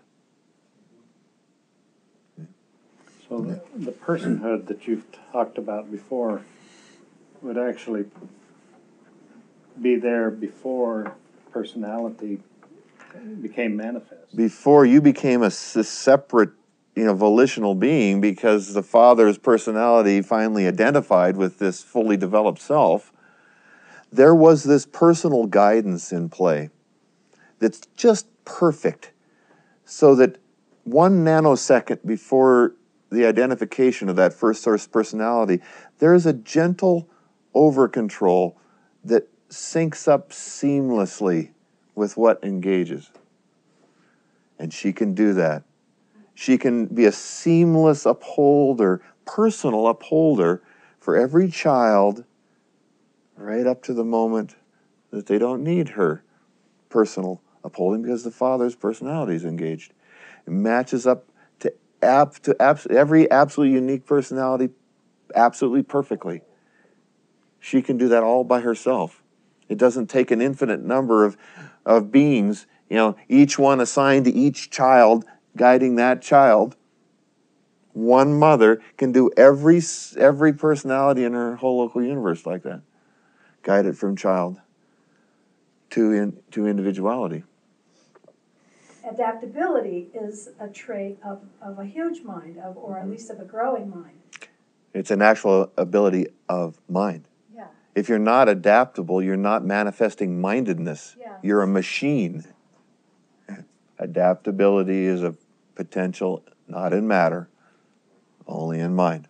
So the personhood that you've talked about before would actually be there before personality became manifest. Before you became a separate, volitional being, because the Father's personality finally identified with this fully developed self, there was this personal guidance in play that's just perfect, so that 1 nanosecond before the identification of that first source personality, there's a gentle over-control that syncs up seamlessly with what engages. And she can do that. She can be a seamless upholder, personal upholder for every child, right up to the moment that they don't need her personal upholding, because the Father's personality is engaged. It matches up to every absolutely unique personality absolutely perfectly. She can do that all by herself. It doesn't take an infinite number of beings, each one assigned to each child, guiding that child. One mother can do every personality in her whole local universe like that. Guide it from child to individuality. Adaptability is a trait of a huge mind, or at least of a growing mind. It's an actual ability of mind. Yeah. If you're not adaptable, you're not manifesting mindedness. Yeah. You're a machine. Adaptability is a potential, not in matter, only in mind.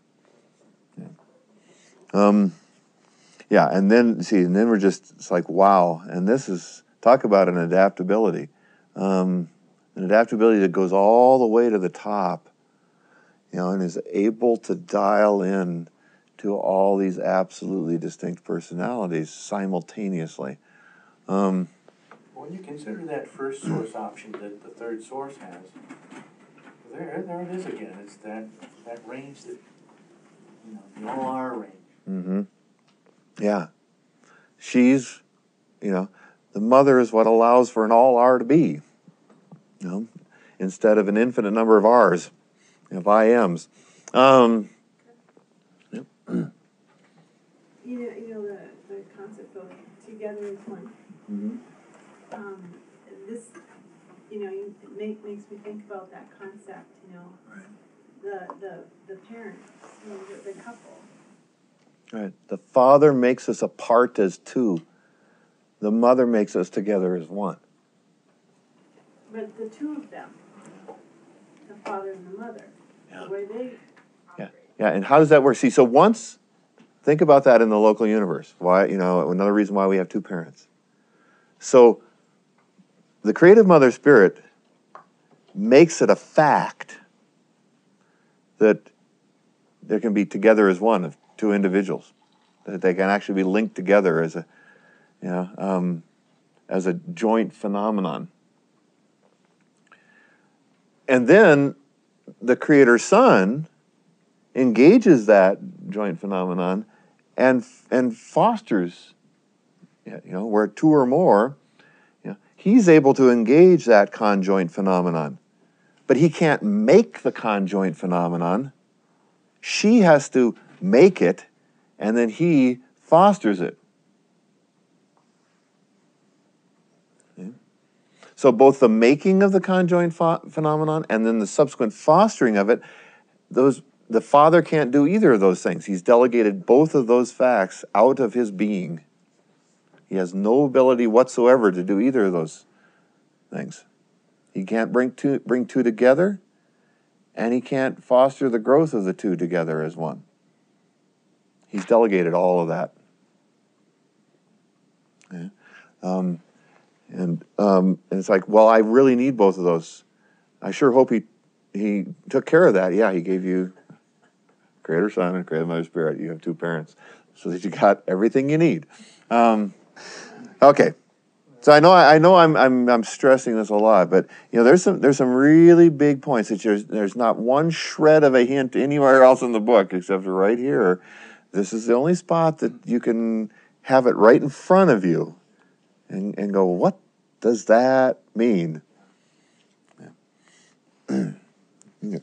And then we're just, it's like, wow. And this is, talk about an adaptability. An adaptability that goes all the way to the top, and is able to dial in to all these absolutely distinct personalities simultaneously. When you consider that first source option that the third source has, there it is again. It's that range that, the all R range. Mm-hmm. Yeah. She's, the mother is what allows for an all R to be, instead of an infinite number of R's, of IMs. The concept of together as one. Mm-hmm. This, makes me think about that concept. The parents, the couple. Right. The Father makes us apart as two. The Mother makes us together as one. But the two of them, the father and the mother, where they operate. Yeah. And how does that work? See, so once, think about that in the local universe. Why, another reason why we have two parents. So, the creative Mother Spirit makes it a fact that there can be together as one of two individuals, that they can actually be linked together as a joint phenomenon. And then the Creator Son engages that joint phenomenon and fosters, where two or more, he's able to engage that conjoint phenomenon. But he can't make the conjoint phenomenon. She has to make it, and then he fosters it. Okay. So both the making of the conjoint phenomenon and then the subsequent fostering of it, the Father can't do either of those things. He's delegated both of those facts out of his being. He has no ability whatsoever to do either of those things. He can't bring two together, and he can't foster the growth of the two together as one. He's delegated all of that. Yeah. And it's like, well, I really need both of those. I sure hope he took care of that. Yeah, he gave you Creator Son and Creator Mother Spirit. You have two parents, so that you got everything you need. Okay, so I know I'm stressing this a lot, but there's some really big points that there's not one shred of a hint anywhere else in the book except for right here. This is the only spot that you can have it right in front of you, and go, what does that mean? Yeah.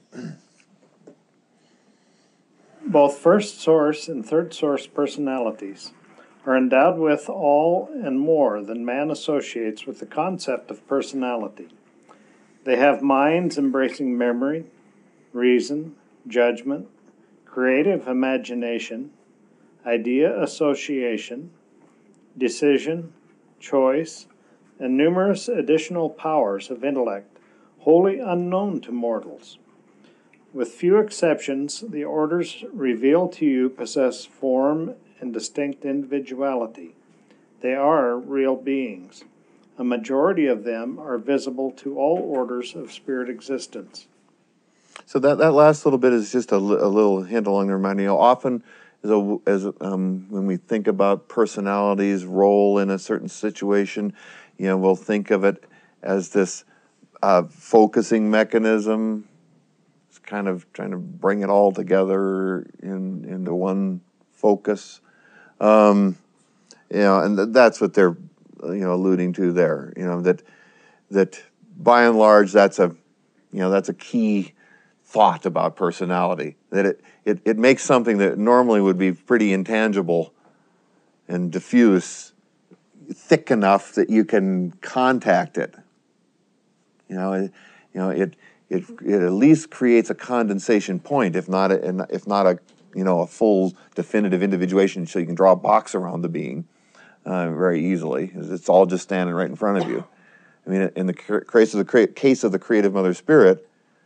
Both first source and third source personalities are endowed with all and more than man associates with the concept of personality. They have minds embracing memory, reason, judgment, creative imagination, idea association, decision, choice, and numerous additional powers of intellect wholly unknown to mortals. With few exceptions, the orders revealed to you possess form and distinct individuality. They are real beings. A majority of them are visible to all orders of spirit existence. So that last little bit is just a little hint along the mind. Often when we think about personality's role in a certain situation, we'll think of it as this focusing mechanism. It's kind of trying to bring it all together into one focus. And that's what they're alluding to there. That by and large that's a key thought about personality, that it makes something that normally would be pretty intangible and diffuse thick enough that you can contact it. It at least creates a condensation point, if not a full definitive individuation, so you can draw a box around the being very easily. It's all just standing right in front of you. I mean, in the case of the Creative Mother Spirit,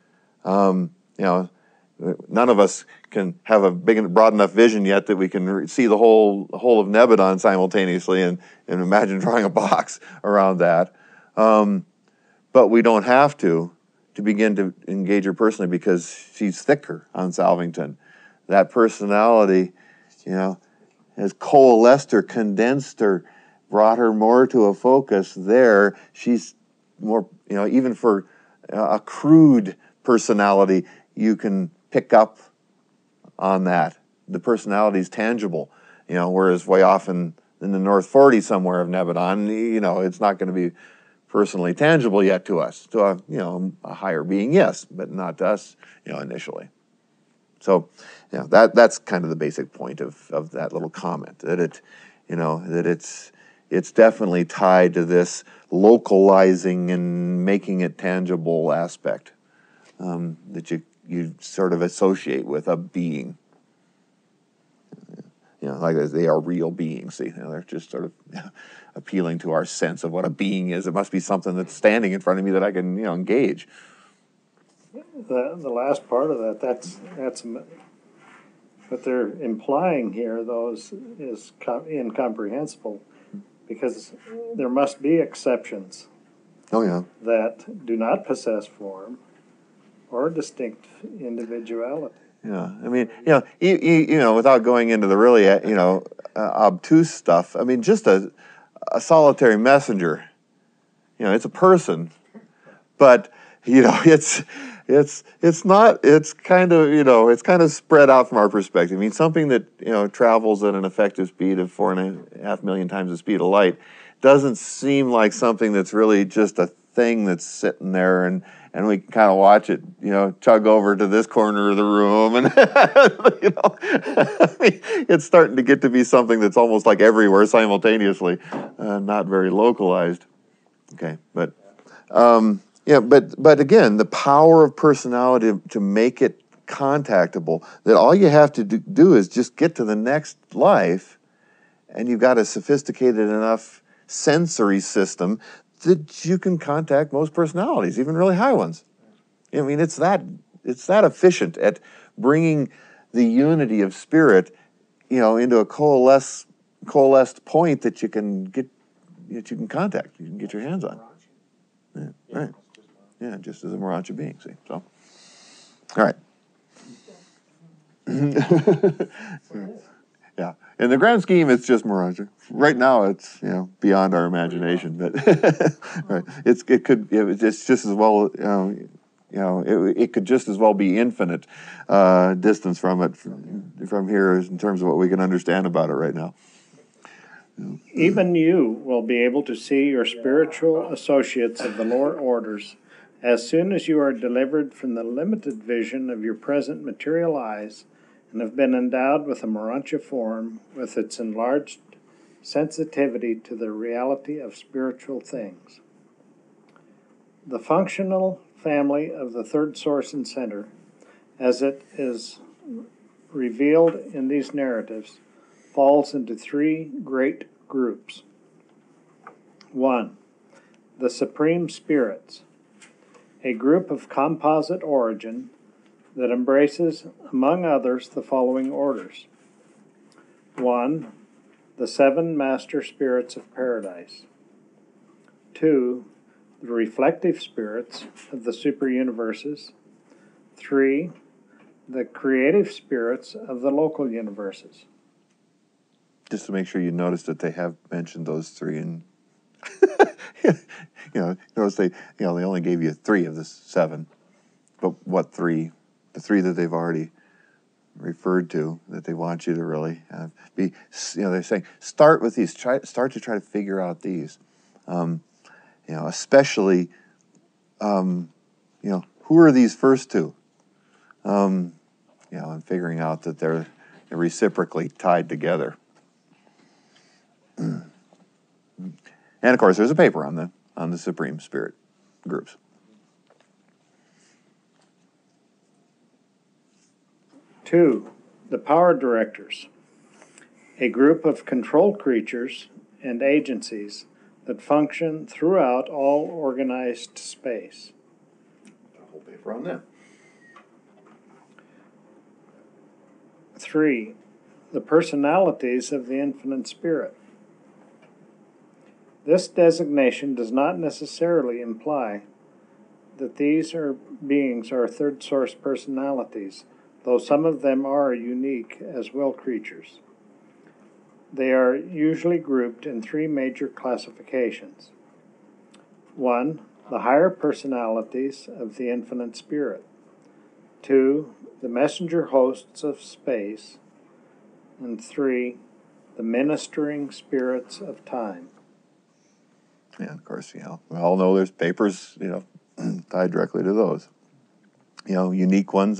none of us can have a big and broad enough vision yet that we can see the whole of Nebadon simultaneously and imagine drawing a box around that. But we don't have to begin to engage her personally, because she's thicker on Salvington. That personality, has coalesced her, condensed her, brought her more to a focus there. She's more, even for a crude personality, you can pick up on that. The personality is tangible, whereas way off in the North 40 somewhere of Nebadon, it's not going to be personally tangible yet to us. To a higher being, yes, but not to us, initially. So, that's kind of the basic point of that little comment, that it's definitely tied to this localizing and making it tangible aspect that you sort of associate with a being. Like they are real beings. See, they're just sort of appealing to our sense of what a being is. It must be something that's standing in front of me that I can, engage. The last part of that's what they're implying here, though, is incomprehensible, because there must be exceptions. Oh yeah. That do not possess form or distinct individuality. Yeah, I mean, without going into the really, obtuse stuff. I mean, just a solitary messenger. It's a person, but it's not. It's kind of spread out from our perspective. I mean, something that travels at an effective speed of 4.5 million times the speed of light doesn't seem like something that's really just a thing that's sitting there and we can kind of watch it, chug over to this corner of the room, and I mean, it's starting to get to be something that's almost like everywhere simultaneously, not very localized. Okay, but but again, the power of personality to make it contactable, that all you have to do is just get to the next life, and you've got a sophisticated enough sensory system that you can contact most personalities, even really high ones. I mean, it's that efficient at bringing the unity of spirit, into a coalesced point that you can contact, you can get your hands on. Yeah, right. Yeah, just as a Moracha being. See, so all right. Yeah, in the grand scheme, it's just Moracha. Right now, it's beyond our imagination, but right. It's just as well. It could just as well be infinite distance from here in terms of what we can understand about it right now. Even you will be able to see your spiritual associates of the lower orders as soon as you are delivered from the limited vision of your present material eyes and have been endowed with a Moracha form with its enlarged sensitivity to the reality of spiritual things. The functional family of the third source and center, as it is revealed in these narratives, falls into three great groups. 1. The Supreme Spirits, a group of composite origin that embraces, among others, the following orders. 1. The 7 Master Spirits of Paradise. 2. The Reflective Spirits of the Super-Universes. 3. The Creative Spirits of the Local Universes. Just to make sure you notice that they have mentioned those 3, and notice they only gave you 3 of the 7, but what 3? The 3 that they've already referred to, that they want you to really be. They're saying start with these. Start to try to figure out these. Especially, who are these first 2? And figuring out that they're reciprocally tied together. And of course, there's a paper on the Supreme Spirit groups. 2. The Power Directors, a group of control creatures and agencies that function throughout all organized space. A whole paper on that. 3. The personalities of the Infinite Spirit. This designation does not necessarily imply that these beings are third source personalities, though some of them are unique as will creatures. They are usually grouped in 3 major classifications. 1. The higher personalities of the Infinite Spirit. 2. The messenger hosts of space. And 3. The ministering spirits of time. Yeah, of course, we all know there's papers, tied directly to those. Unique ones,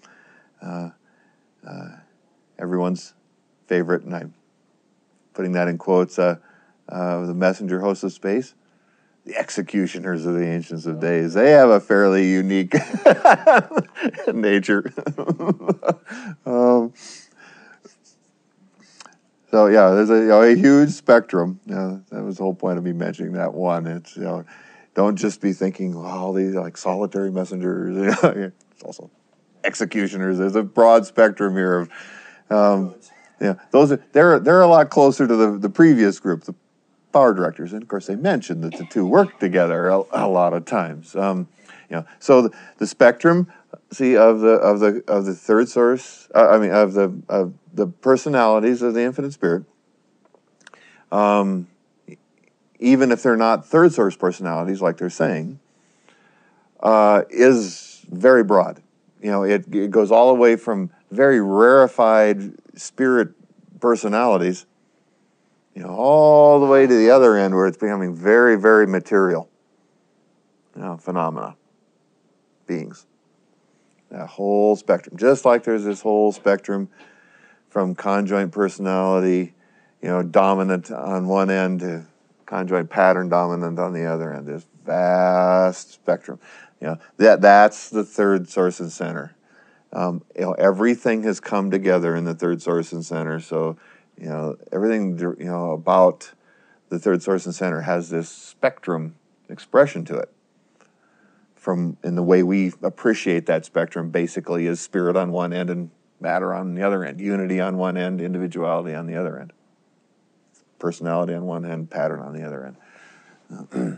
everyone's favorite, and I'm putting that in quotes, the messenger hosts of space, the executioners of the Ancients of Days. They have a fairly unique nature. So yeah, there's a huge spectrum. That was the whole point of me mentioning that one. It's don't just be thinking, wow, these are like solitary messengers. It's also executioners. There's a broad spectrum here of they're a lot closer to the previous group, the Power Directors, and of course they mentioned that the 2 work together a lot of times. So the spectrum, see, of the third source, of the personalities of the Infinite Spirit, even if they're not third source personalities like they're saying, is very broad. It goes all the way from very rarefied spirit personalities, all the way to the other end where it's becoming very, very material, phenomena, beings. That whole spectrum, just like there's this whole spectrum from conjoint personality, dominant on one end to conjoint pattern dominant on the other end. This vast spectrum. That's the third source and center. Everything has come together in the third source and center. So, everything, about the third source and center has this spectrum expression to it. In the way we appreciate that spectrum, basically, is spirit on one end and matter on the other end, unity on one end, individuality on the other end, personality on one end, pattern on the other end.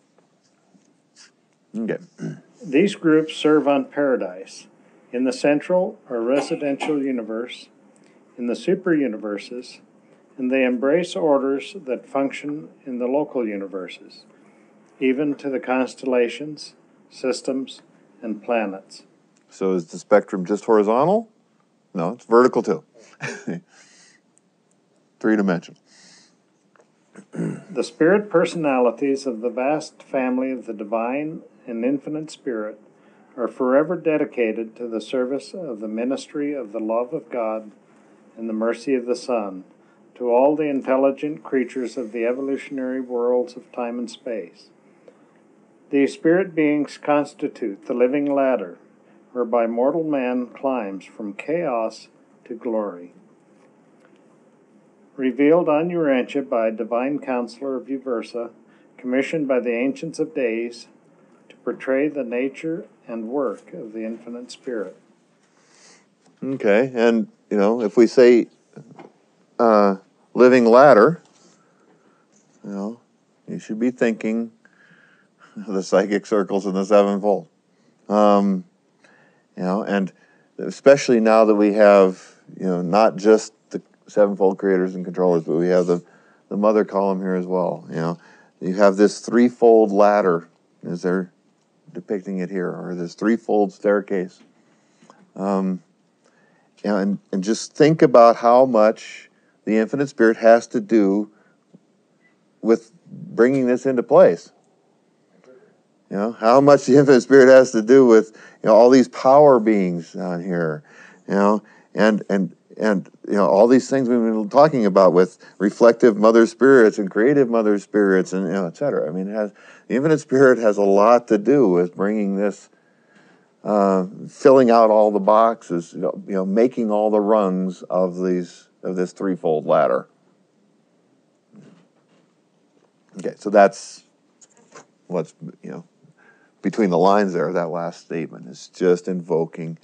Okay. These groups serve on paradise, in the central or residential universe, in the super-universes, and they embrace orders that function in the local universes, even to the constellations, systems, and planets. So is the spectrum just horizontal? No, it's vertical too. Three-dimensional. The spirit personalities of the vast family of the divine and infinite spirit are forever dedicated to the service of the ministry of the love of God and the mercy of the Son, to all the intelligent creatures of the evolutionary worlds of time and space. These spirit beings constitute the living ladder whereby mortal man climbs from chaos to glory. Revealed on Urantia by Divine Counselor of Uversa, commissioned by the Ancients of Days to portray the nature and work of the Infinite Spirit. Okay, and, if we say living ladder, you should be thinking the psychic circles and the sevenfold. And especially now that we have, not just the sevenfold creators and controllers, but we have the mother column here as well. You have this threefold ladder, as they're depicting it here, or this threefold staircase. And just think about how much the Infinite Spirit has to do with bringing this into place. How much the Infinite Spirit has to do with, all these power beings on here, and all these things we've been talking about with reflective mother spirits and creative mother spirits and, et cetera. I mean, the Infinite Spirit has a lot to do with bringing this, filling out all the boxes, making all the rungs of this threefold ladder. Okay, so that's what's, between the lines there, that last statement is just invoking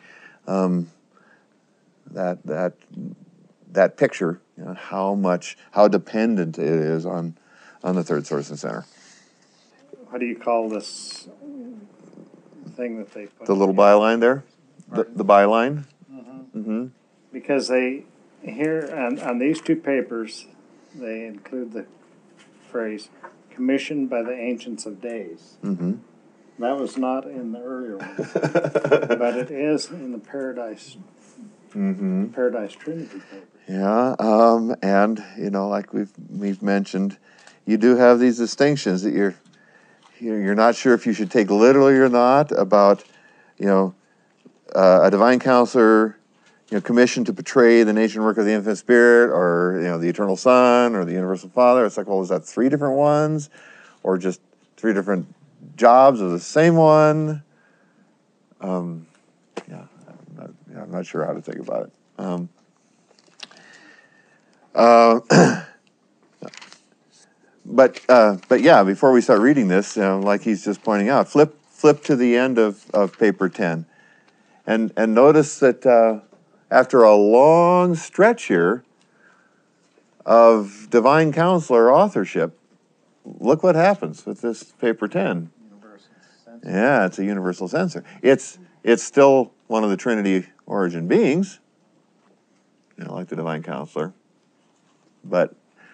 that picture, how dependent it is on the third source and center. What do you call this thing that they put? The little byline there, the byline. Mm-hmm. Because they here on these two papers, they include the phrase "commissioned by the Ancients of Days." Mm-hmm. That was not in the earlier ones, but it is in the Paradise Trinity paper. Yeah, and like we've mentioned, you do have these distinctions that you're not sure if you should take literally or not about, a divine counselor, commissioned to portray the nature and work of the Infinite Spirit, or the Eternal Son, or the Universal Father. It's like, well, is that three different ones, or just three different jobs of the same one? I'm not sure how to think about it. But yeah, before we start reading this, like he's just pointing out, flip to the end of paper 10, and notice that after a long stretch here of Divine Counselor authorship, look what happens with this paper 10. Yeah, it's a universal censor. It's still one of the Trinity origin beings, like the Divine Counselor, but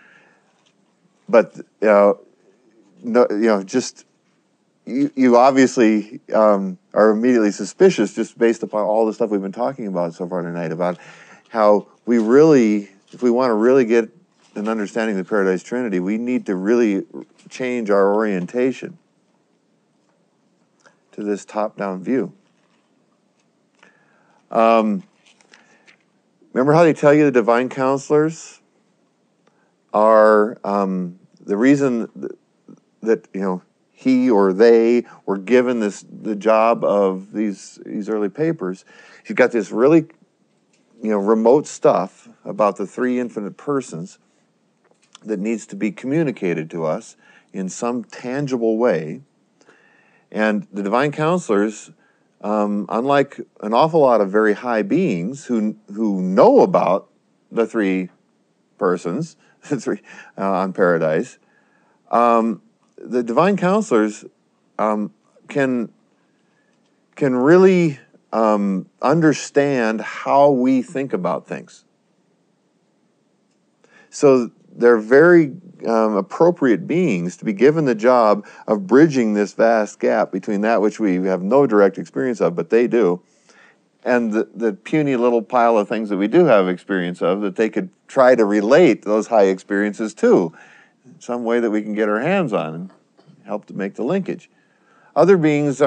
just you obviously are immediately suspicious, just based upon all the stuff we've been talking about so far tonight, about how we really, if we want to really get an understanding of the Paradise Trinity, we need to really change our orientation to this top-down view. Remember how they tell you the divine counselors are the reason that he or they were given the job of these early papers, you've got this really, remote stuff about the three infinite persons that needs to be communicated to us in some tangible way. And the divine counselors, unlike an awful lot of very high beings who know about the three persons, the three on Paradise, the divine counselors can really understand how we think about things. So they're very appropriate beings to be given the job of bridging this vast gap between that which we have no direct experience of, but they do, and the puny little pile of things that we do have experience of, that they could try to relate those high experiences to in some way that we can get our hands on and help to make the linkage. Other beings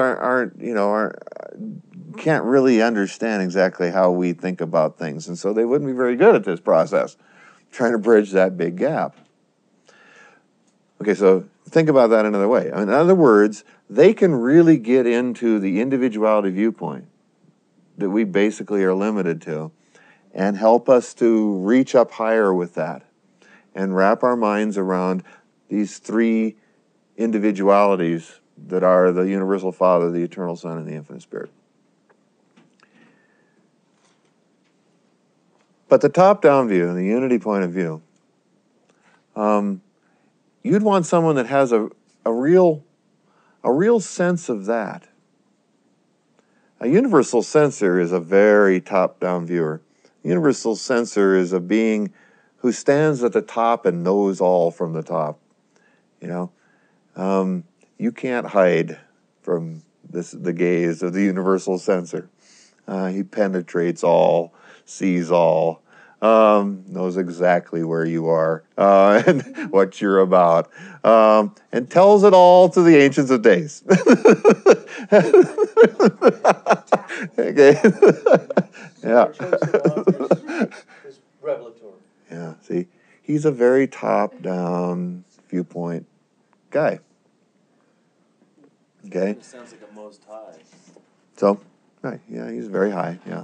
can't really understand exactly how we think about things, and so they wouldn't be very good at this process, trying to bridge that big gap. Okay, so think about that another way. In other words, they can really get into the individuality viewpoint that we basically are limited to and help us to reach up higher with that and wrap our minds around these three individualities that are the Universal Father, the Eternal Son, and the Infinite Spirit. But the top-down view, the unity point of view, you'd want someone that has a real sense of that. A universal sensor is a very top-down viewer. A universal sensor is a being who stands at the top and knows all from the top. You can't hide from the gaze of the universal sensor. He penetrates all, sees all, knows exactly where you are and what you're about, and tells it all to the Ancients of Days. Okay. Yeah. Revelatory. Yeah. See, he's a very top-down viewpoint guy. Okay. It sounds like a Most High. So, right, yeah, he's very high. Yeah.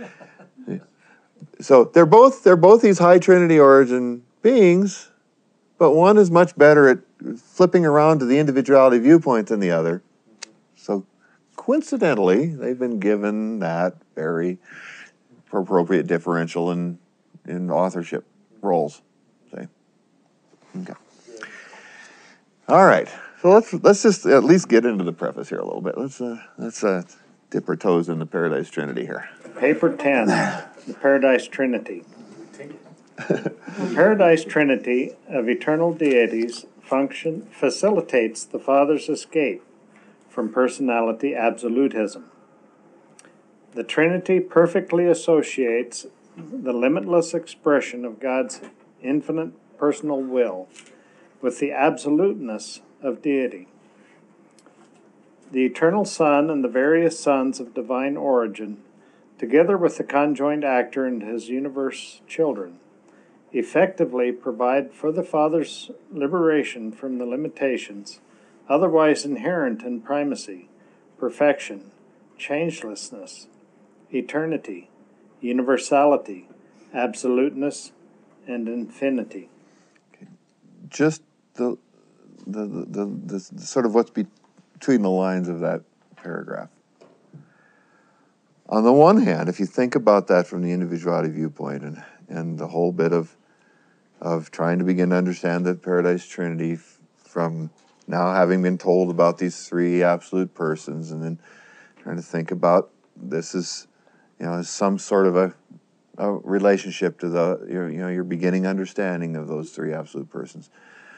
So they're both these high Trinity origin beings, but one is much better at flipping around to the individuality viewpoint than the other. So coincidentally, they've been given that very appropriate differential in authorship roles. See? Okay. All right. So let's just at least get into the preface here a little bit. Let's dip our toes in the Paradise Trinity here. Paper 10, the Paradise Trinity. The Paradise Trinity of eternal deities facilitates the Father's escape from personality absolutism. The Trinity perfectly associates the limitless expression of God's infinite personal will with the absoluteness of deity. The eternal Son and the various sons of divine origin, together with the conjoined actor and his universe children, effectively provide for the Father's liberation from the limitations otherwise inherent in primacy, perfection, changelessness, eternity, universality, absoluteness, and infinity. Just the sort of what's between the lines of that paragraph. On the one hand, if you think about that from the individuality viewpoint and the whole bit of trying to begin to understand the Paradise Trinity from now having been told about these three absolute persons, and then trying to think about this as as some sort of a relationship to your beginning understanding of those three absolute persons.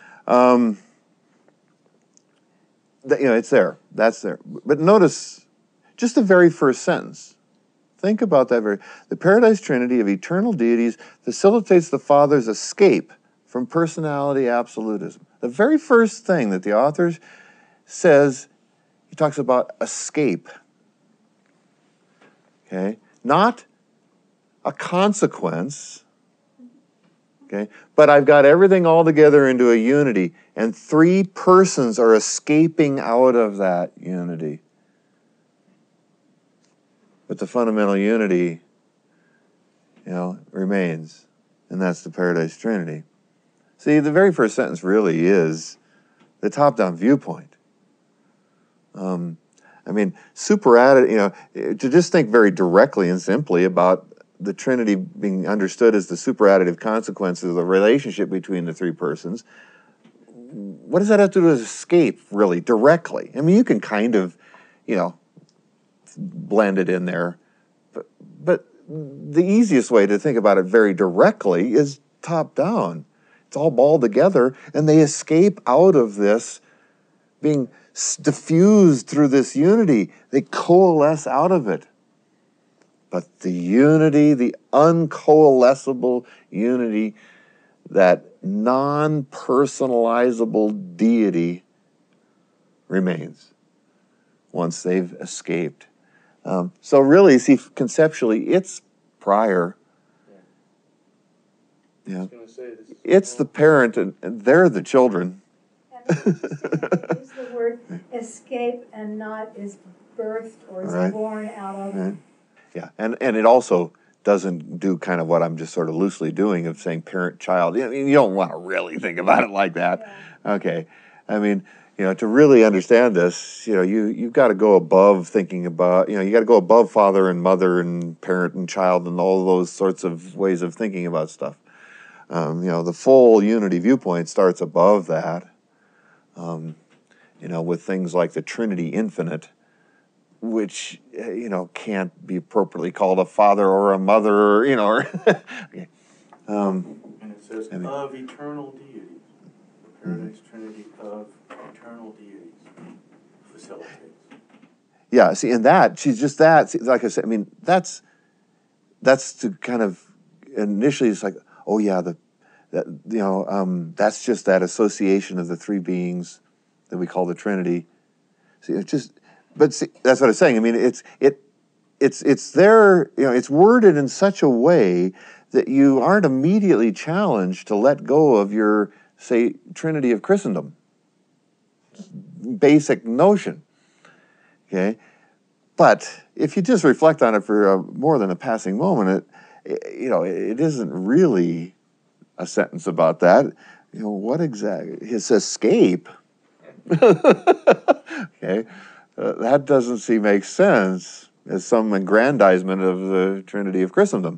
It's there. That's there. But notice just the very first sentence. Think about that the Paradise Trinity of eternal deities facilitates the Father's escape from personality absolutism. The very first thing that the author says, he talks about escape. Okay? Not a consequence. Okay? But I've got everything all together into a unity, and three persons are escaping out of that unity. But the fundamental unity, remains, and that's the Paradise Trinity. See, the very first sentence really is the top-down viewpoint. Superadded, to just think very directly and simply about the Trinity being understood as the superadditive consequences of the relationship between the three persons, what does that have to do with escape, really, directly? I mean, you can kind of, blend it in there, but the easiest way to think about it very directly is top-down. It's all balled together, and they escape out of this being diffused through this unity. They coalesce out of it. But the unity, the uncoalescible unity, that non-personalizable deity remains once they've escaped. So really, see, conceptually, it's prior. Yeah. It's the parent, and they're the children. And use the word escape and not is birthed or is born out of. Right. Yeah, and it also doesn't do kind of what I'm just sort of loosely doing of saying parent-child. You don't want to really think about it like that. Yeah. Okay. I mean, to really understand this, you've got to go above thinking about, you got to go above father and mother and parent and child and all those sorts of ways of thinking about stuff. The full unity viewpoint starts above that, with things like the Trinity infinite, which, can't be appropriately called a father or a mother, okay. And it says, of eternal deities. The Paradise Trinity of eternal deities facilitates. Yeah, see, and that, she's just that, see, like I said, I mean, that's to kind of, initially it's like, oh yeah, that's just that association of the three beings that we call the Trinity. See, it's just, but see, that's what I'm saying. I mean, it's there. It's worded in such a way that you aren't immediately challenged to let go of your, say, Trinity of Christendom basic notion. Okay, but if you just reflect on it for more than a passing moment, it isn't really a sentence about that. What exactly his escape? Okay. That doesn't seem to make sense as some aggrandizement of the Trinity of Christendom.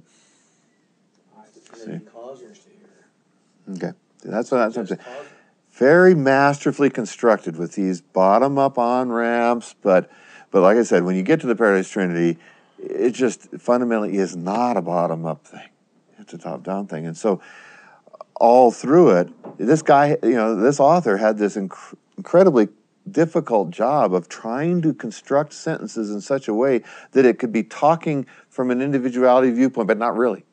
Okay, that's what I'm saying. Very masterfully constructed with these bottom-up on-ramps, but like I said, when you get to the Paradise Trinity, it just fundamentally is not a bottom-up thing. It's a top-down thing. And so all through it, this guy, this author had this incredibly difficult job of trying to construct sentences in such a way that it could be talking from an individuality viewpoint, but not really.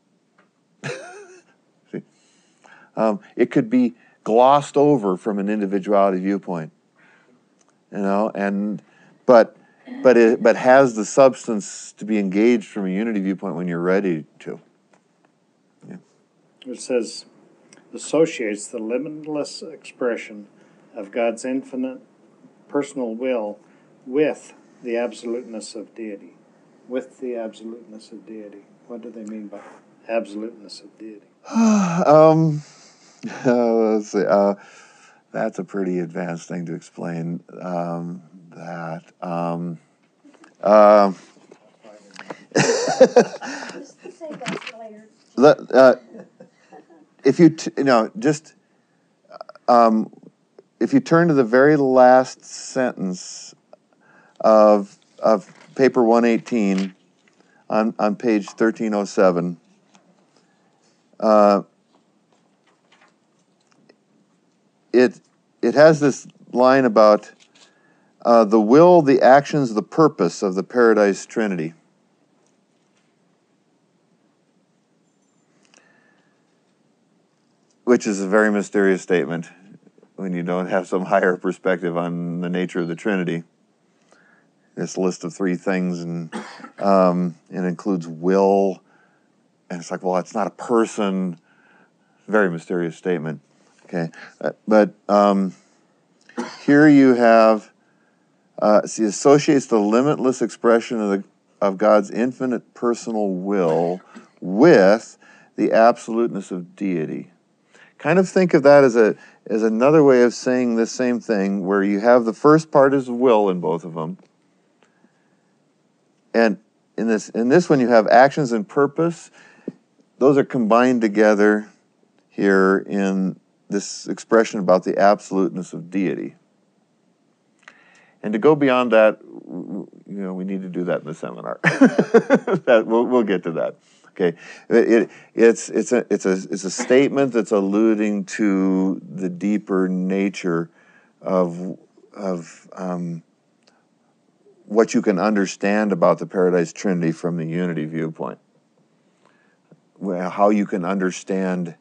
See? It could be glossed over from an individuality viewpoint, but has the substance to be engaged from a unity viewpoint when you're ready to. Yeah. It says, associates the limitless expression of God's infinite personal will with the absoluteness of deity. With the absoluteness of deity. What do they mean by absoluteness of deity? Let's see. That's a pretty advanced thing to explain. If you if you turn to the very last sentence of paper 118 on page 1307, it has this line about the will, the actions, the purpose of the Paradise Trinity. Which is a very mysterious statement when you don't have some higher perspective on the nature of the Trinity. This list of three things, and it includes will, and it's like, well, it's not a person, very mysterious statement. Okay, but here you have he associates the limitless expression of God's infinite personal will with the absoluteness of deity. Kind of think of that as another way of saying the same thing, where you have the first part is will in both of them, and in this one you have actions and purpose. Those are combined together here in this expression about the absoluteness of deity. And to go beyond that, we need to do that in the seminar. We'll get to that. Okay, it's a statement that's alluding to the deeper nature of what you can understand about the Paradise Trinity from the unity viewpoint. How you can understand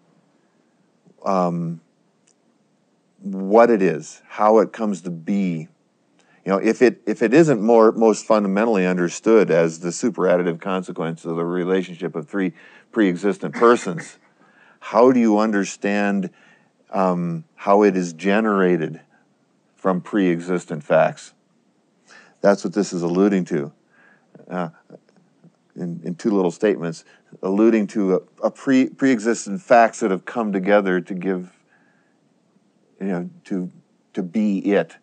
what it is, how it comes to be. If it isn't most fundamentally understood as the superadditive consequence of the relationship of three pre-existent persons, how do you understand how it is generated from pre-existent facts? That's what this is alluding to in two little statements, alluding to a pre-existent facts that have come together to give, to be it.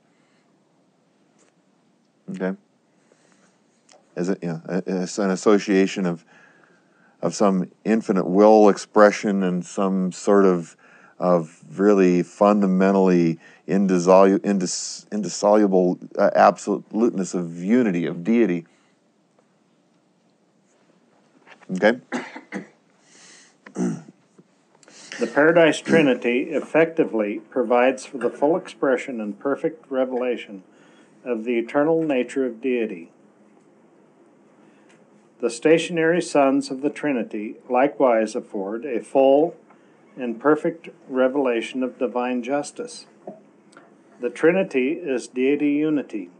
Okay, as an association of some infinite will expression and some sort of really fundamentally indissoluble absoluteness of unity, of deity. Okay. The Paradise Trinity effectively provides for the full expression and perfect revelation of the eternal nature of deity. The stationary sons of the Trinity likewise afford a full and perfect revelation of divine justice. The Trinity is deity unity,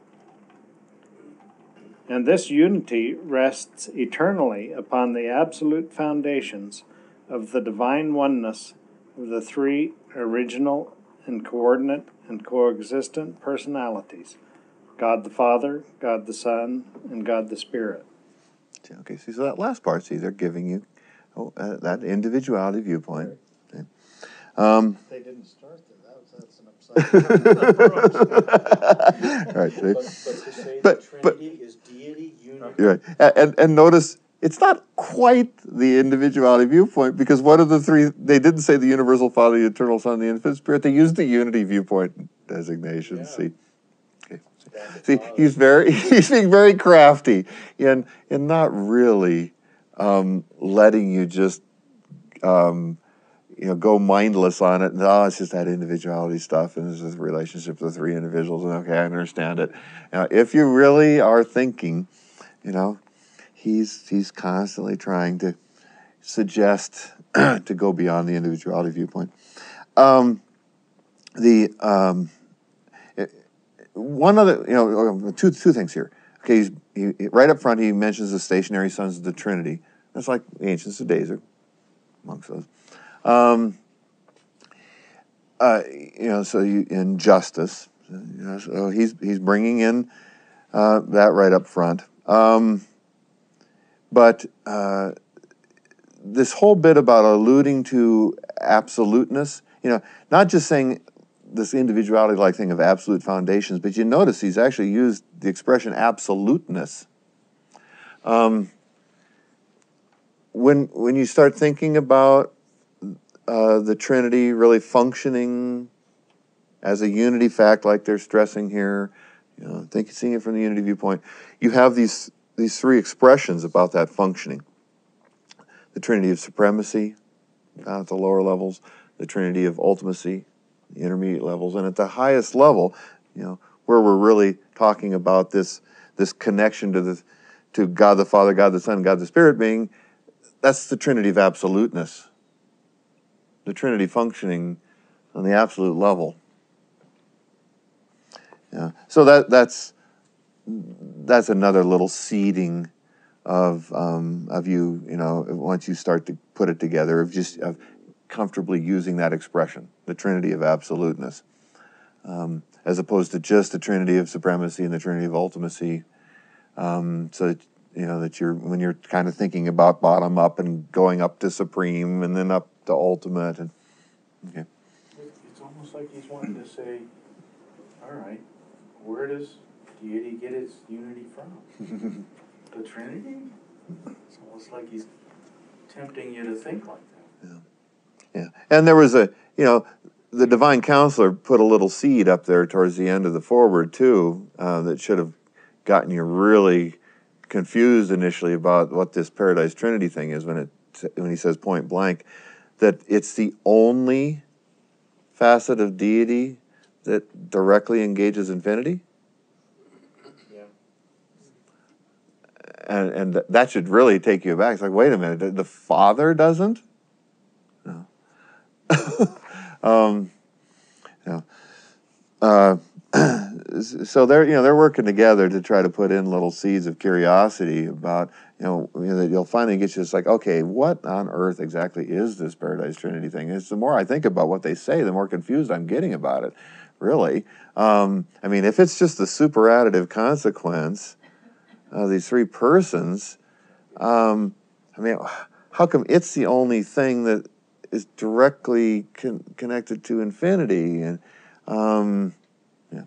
and this unity rests eternally upon the absolute foundations of the divine oneness of the three original and coordinate and coexistent personalities: God the Father, God the Son, and God the Spirit. Okay, so that last part, they're giving you that individuality viewpoint. Okay. They didn't start there. That's an upside down. Right. But to say the Trinity is deity, unity. Right. And notice, it's not quite the individuality viewpoint, because one of the three, they didn't say the universal Father, the eternal Son, the infinite Spirit. They used the unity viewpoint designation. Yeah. See, he's being very crafty in not really letting you just go mindless on it. No, it's just that individuality stuff, and this is the relationship of the three individuals. And okay, I understand it. If you really are thinking, he's constantly trying to suggest to go beyond the individuality viewpoint. One other, two things here. Okay, he right up front he mentions the stationary sons of the Trinity. That's like the Ancients of Days are amongst those. So in justice, so he's bringing in that right up front. But this whole bit about alluding to absoluteness, not just saying this individuality-like thing of absolute foundations, but you notice he's actually used the expression absoluteness. When you start thinking about the Trinity really functioning as a unity fact, like they're stressing here, seeing it from the unity viewpoint, you have these three expressions about that functioning: the Trinity of supremacy at the lower levels, the Trinity of ultimacy, the intermediate levels, and at the highest level, where we're really talking about this connection to God the Father, God the Son, God the Spirit being, that's the Trinity of absoluteness. The Trinity functioning on the absolute level. Yeah. So that's another little seeding of you, once you start to put it together, of comfortably using that expression, the Trinity of absoluteness, as opposed to just the Trinity of supremacy and the Trinity of ultimacy. So that, that when you're kind of thinking about bottom up and going up to supreme and then up to ultimate, and okay. It's almost like he's wanting to say, all right, where does deity get its unity from? The Trinity? It's almost like he's tempting you to think like that. Yeah. And there was the Divine Counselor put a little seed up there towards the end of the foreword too, that should have gotten you really confused initially about what this Paradise Trinity thing is when he says point blank that it's the only facet of deity that directly engages infinity. Yeah. And that should really take you back. It's like, wait a minute, the Father doesn't? No. So they're working together to try to put in little seeds of curiosity about that you'll finally get you. It's like, okay, what on earth exactly is this Paradise Trinity thing? It's the more I think about what they say, the more confused I'm getting about it. Really, if it's just the superadditive consequence of these three persons, how come it's the only thing that is directly connected to infinity? And yeah.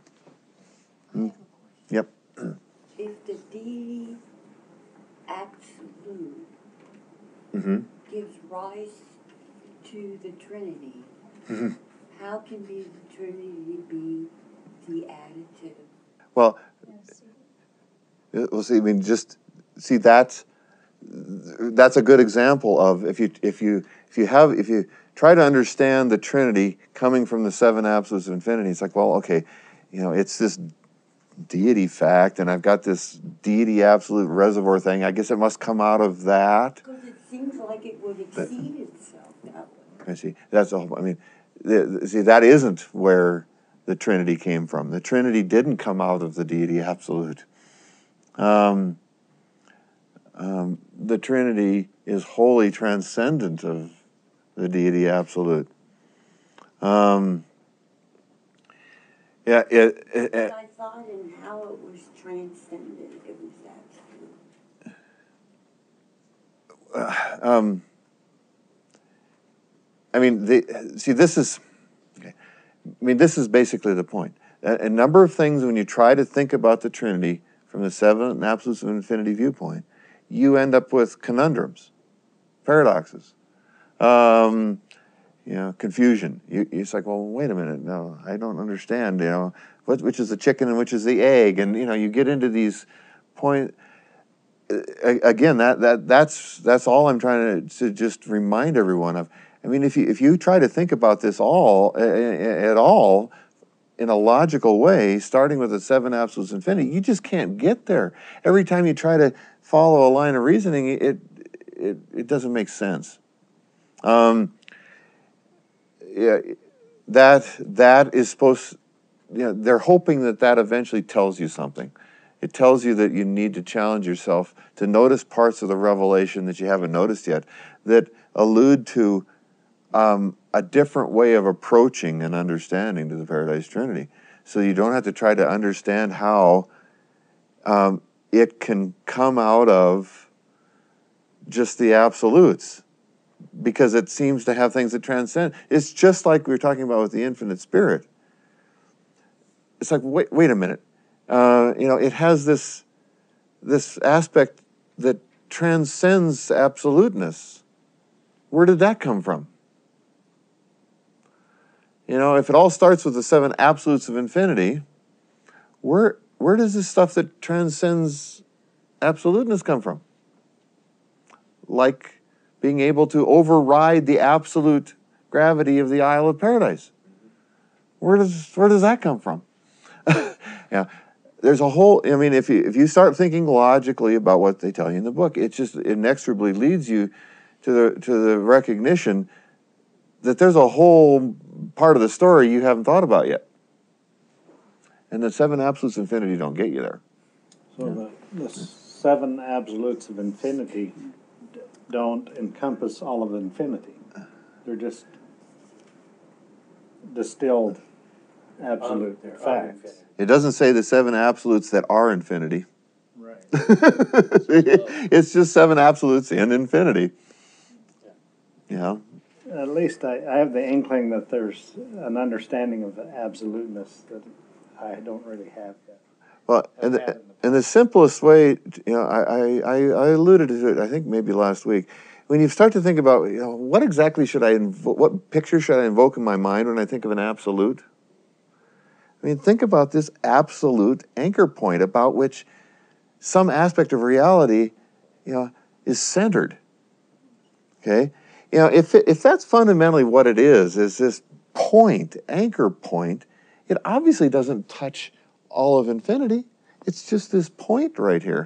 Yep. If the deity absolute gives rise to the Trinity, how can the Trinity be the additive? Well, see, that's a good example of if you try to understand the Trinity coming from the seven absolutes of infinity. It's like, well, okay, it's this deity fact, and I've got this deity absolute reservoir thing. I guess it must come out of that. Because it seems like it would exceed itself that way. I see. That's the whole. That isn't where the Trinity came from. The Trinity didn't come out of the deity absolute. The Trinity is wholly transcendent of the deity absolute. But I thought in how it was transcendent, it was absolute. This is basically the point. A number of things when you try to think about the Trinity from the seven absolutes of infinity viewpoint, you end up with conundrums, paradoxes, confusion. It's like, well, wait a minute, no, I don't understand. Which is the chicken and which is the egg, and you get into these points. Again, that's all I'm trying to just remind everyone of. If you try to think about this all at all in a logical way, starting with the seven absolutes of infinity, you just can't get there. Every time you try to follow a line of reasoning, it doesn't make sense. That is supposed. They're hoping that eventually tells you something. It tells you that you need to challenge yourself to notice parts of the revelation that you haven't noticed yet, that allude to a different way of approaching and understanding to the Paradise Trinity. So you don't have to try to understand how it can come out of just the absolutes, because it seems to have things that transcend. It's just like we were talking about with the infinite spirit. It's like, wait a minute. It has this aspect that transcends absoluteness. Where did that come from? If it all starts with the seven absolutes of infinity, where does this stuff that transcends absoluteness come from? Like being able to override the absolute gravity of the Isle of Paradise. Where does that come from? Yeah, there's a whole. If you start thinking logically about what they tell you in the book, it just inexorably leads you to the recognition that there's a whole part of the story you haven't thought about yet, and the seven absolutes of infinity don't get you there. So the seven absolutes of infinity don't encompass all of infinity. They're just distilled absolute They're of facts. infinity. It doesn't say the 7 absolutes that are infinity. Right. It's just 7 absolutes in infinity. You know? At least I have the inkling that there's an understanding of absoluteness that I don't really have yet. Well, and the simplest way, you know, I alluded to it, I think maybe last week. When you start to think about, you know, what exactly should I what picture should I invoke in my mind when I think of an absolute? I mean, think about this absolute anchor point about which some aspect of reality, you know, is centered. Okay? You know, if that's fundamentally what it is this point, anchor point, it obviously doesn't touch all of infinity. It's just this point right here.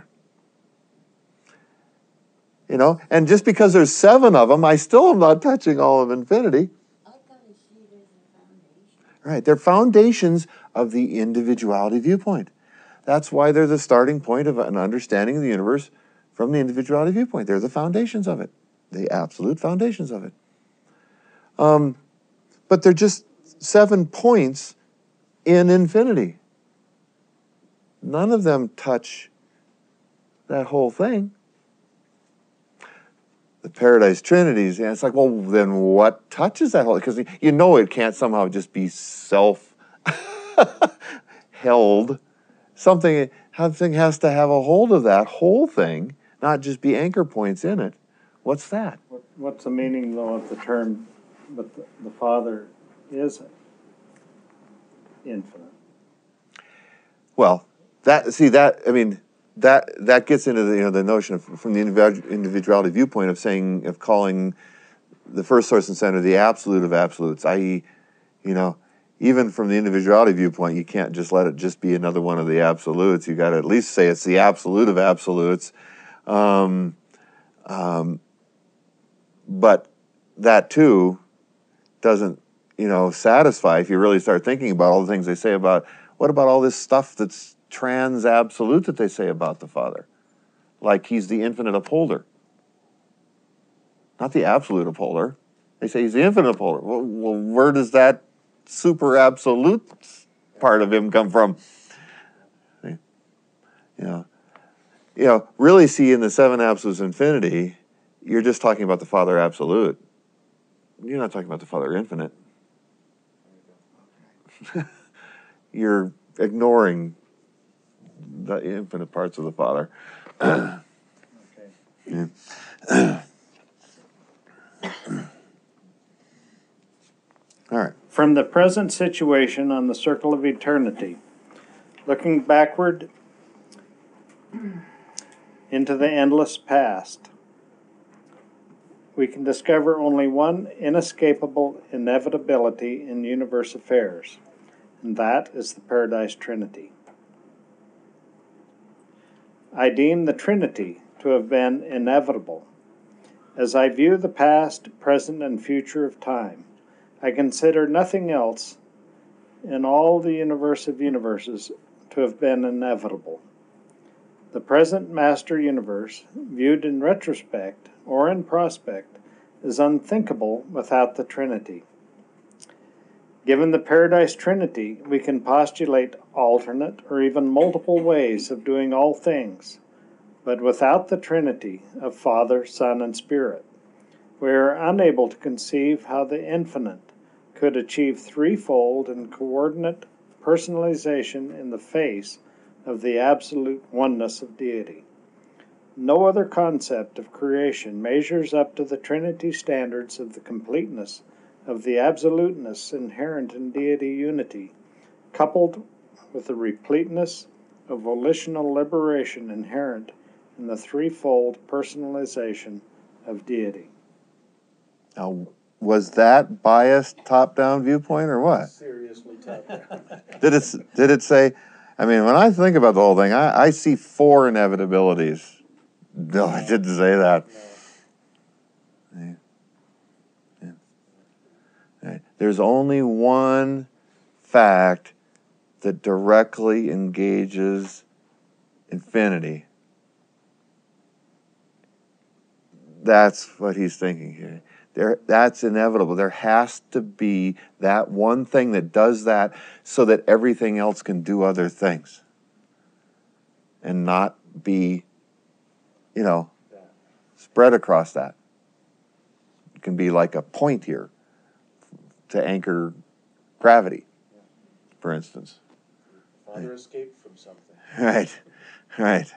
You know, and just because there's 7 of them, I still am not touching all of infinity. I kind of see it as a foundation. Right, they're foundations of the individuality viewpoint. That's why they're the starting point of an understanding of the universe from the individuality viewpoint. They're the foundations of it, the absolute foundations of it. But they're just 7 points in infinity. None of them touch that whole thing. The Paradise Trinities, and it's like, well, then what touches that whole? Because you know it can't somehow just be self-held. Something has to have a hold of that whole thing, not just be anchor points in it. What's that? What's the meaning, though, of the term, but the Father is infinite? Well, that gets into the, you know, the notion of, from the individuality viewpoint of calling the first source and center the absolute of absolutes, i.e., you know, even from the individuality viewpoint, you can't just let it just be another one of the absolutes. You got to at least say it's the absolute of absolutes. But that too doesn't, you know, satisfy if you really start thinking about all the things they say about, what about all this stuff that's trans-absolute that they say about the Father? Like he's the infinite upholder. Not the absolute upholder. They say he's the infinite upholder. Well, where does that super-absolute part of him come from? You know, really see in the 7 absolutes infinity, you're just talking about the Father absolute. You're not talking about the Father infinite. You're ignoring the infinite parts of the Father. Okay. Yeah. All right. From the present situation on the circle of eternity, looking backward into the endless past, we can discover only one inescapable inevitability in universe affairs, and that is the Paradise Trinity. I deem the Trinity to have been inevitable. As I view the past, present, and future of time, I consider nothing else in all the universe of universes to have been inevitable. The present master universe, viewed in retrospect or in prospect, is unthinkable without the Trinity. Given the Paradise Trinity, we can postulate alternate or even multiple ways of doing all things, but without the Trinity of Father, Son, and Spirit, we are unable to conceive how the infinite could achieve threefold and coordinate personalization in the face of the absolute oneness of deity. No other concept of creation measures up to the Trinity standards of the completeness of the absoluteness inherent in deity unity, coupled with the repleteness of volitional liberation inherent in the threefold personalization of deity. Now, was that biased top-down viewpoint or what? Seriously tough. Did it say? I mean, when I think about the whole thing, I see 4 inevitabilities. No, I didn't say that. Yeah. Right. There's only one fact that directly engages infinity. That's what he's thinking here. That's inevitable. There has to be that one thing that does that so that everything else can do other things and not be, spread across that. It can be like a point here to anchor gravity, for instance. Father escaped from something. Right.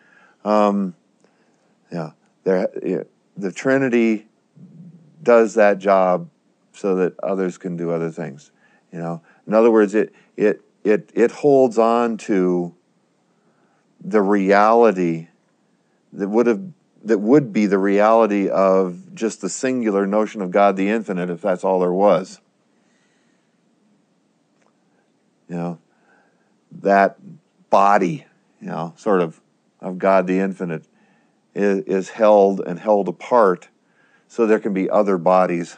The Trinity does that job so that others can do other things. In other words, it holds on to the reality that would be the reality of just the singular notion of God the infinite, if that's all there was. That body, sort of God the infinite is held and held apart so there can be other bodies.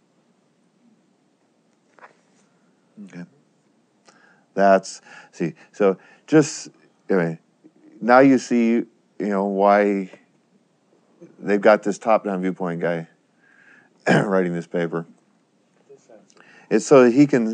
Okay. So just, anyway, now you see, why they've got this top-down viewpoint guy writing this paper. It's so that he can,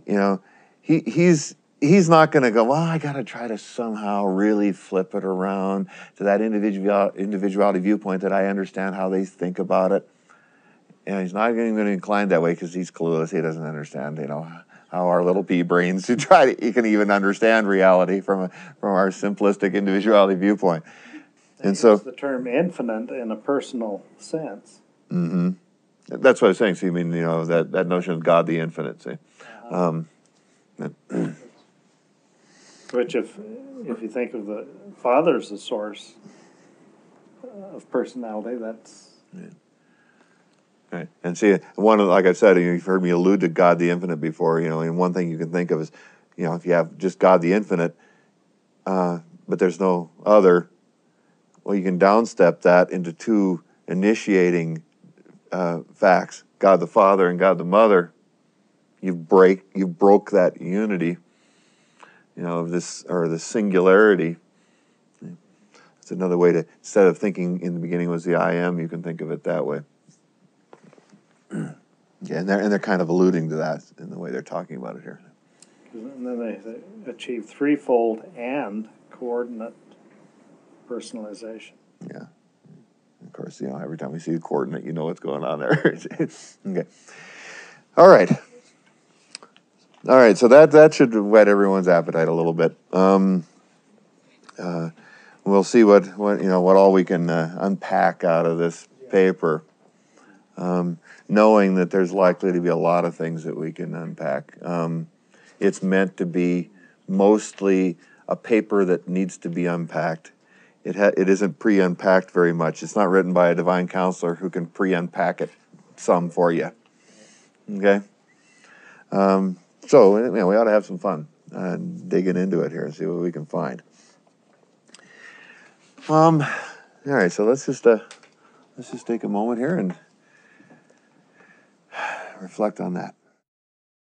he's not going to go, well, I got to try to somehow really flip it around to that individuality viewpoint that I understand how they think about it. And he's not even going to incline that way because he's clueless. He doesn't understand, how our little pea brains he can even understand reality from our simplistic individuality viewpoint. They use the term infinite in a personal sense. Mm-hmm. That's what I was saying. So you mean, that notion of God the infinite, see? Which, if you think of the Father as the source of personality, that's... Yeah. Right. And see, like I said, you've heard me allude to God the infinite before, and one thing you can think of is, if you have just God the infinite, but there's no other, well, you can downstep that into two initiating facts, God the Father and God the Mother. You broke that unity, of this, or the singularity. It's another way to, instead of thinking in the beginning was the I am, you can think of it that way. Yeah, and they're kind of alluding to that in the way they're talking about it here. And then they achieve threefold and coordinate personalization. Yeah. Of course, every time we see a coordinate, you know what's going on there. Okay. All right, so that should whet everyone's appetite a little bit. We'll see what all we can unpack out of this paper. Knowing that there's likely to be a lot of things that we can unpack. It's meant to be mostly a paper that needs to be unpacked. It isn't pre-unpacked very much. It's not written by a divine counselor who can pre-unpack it some for you. Okay? So we ought to have some fun digging into it here and see what we can find. All right, so let's just take a moment here and reflect on that.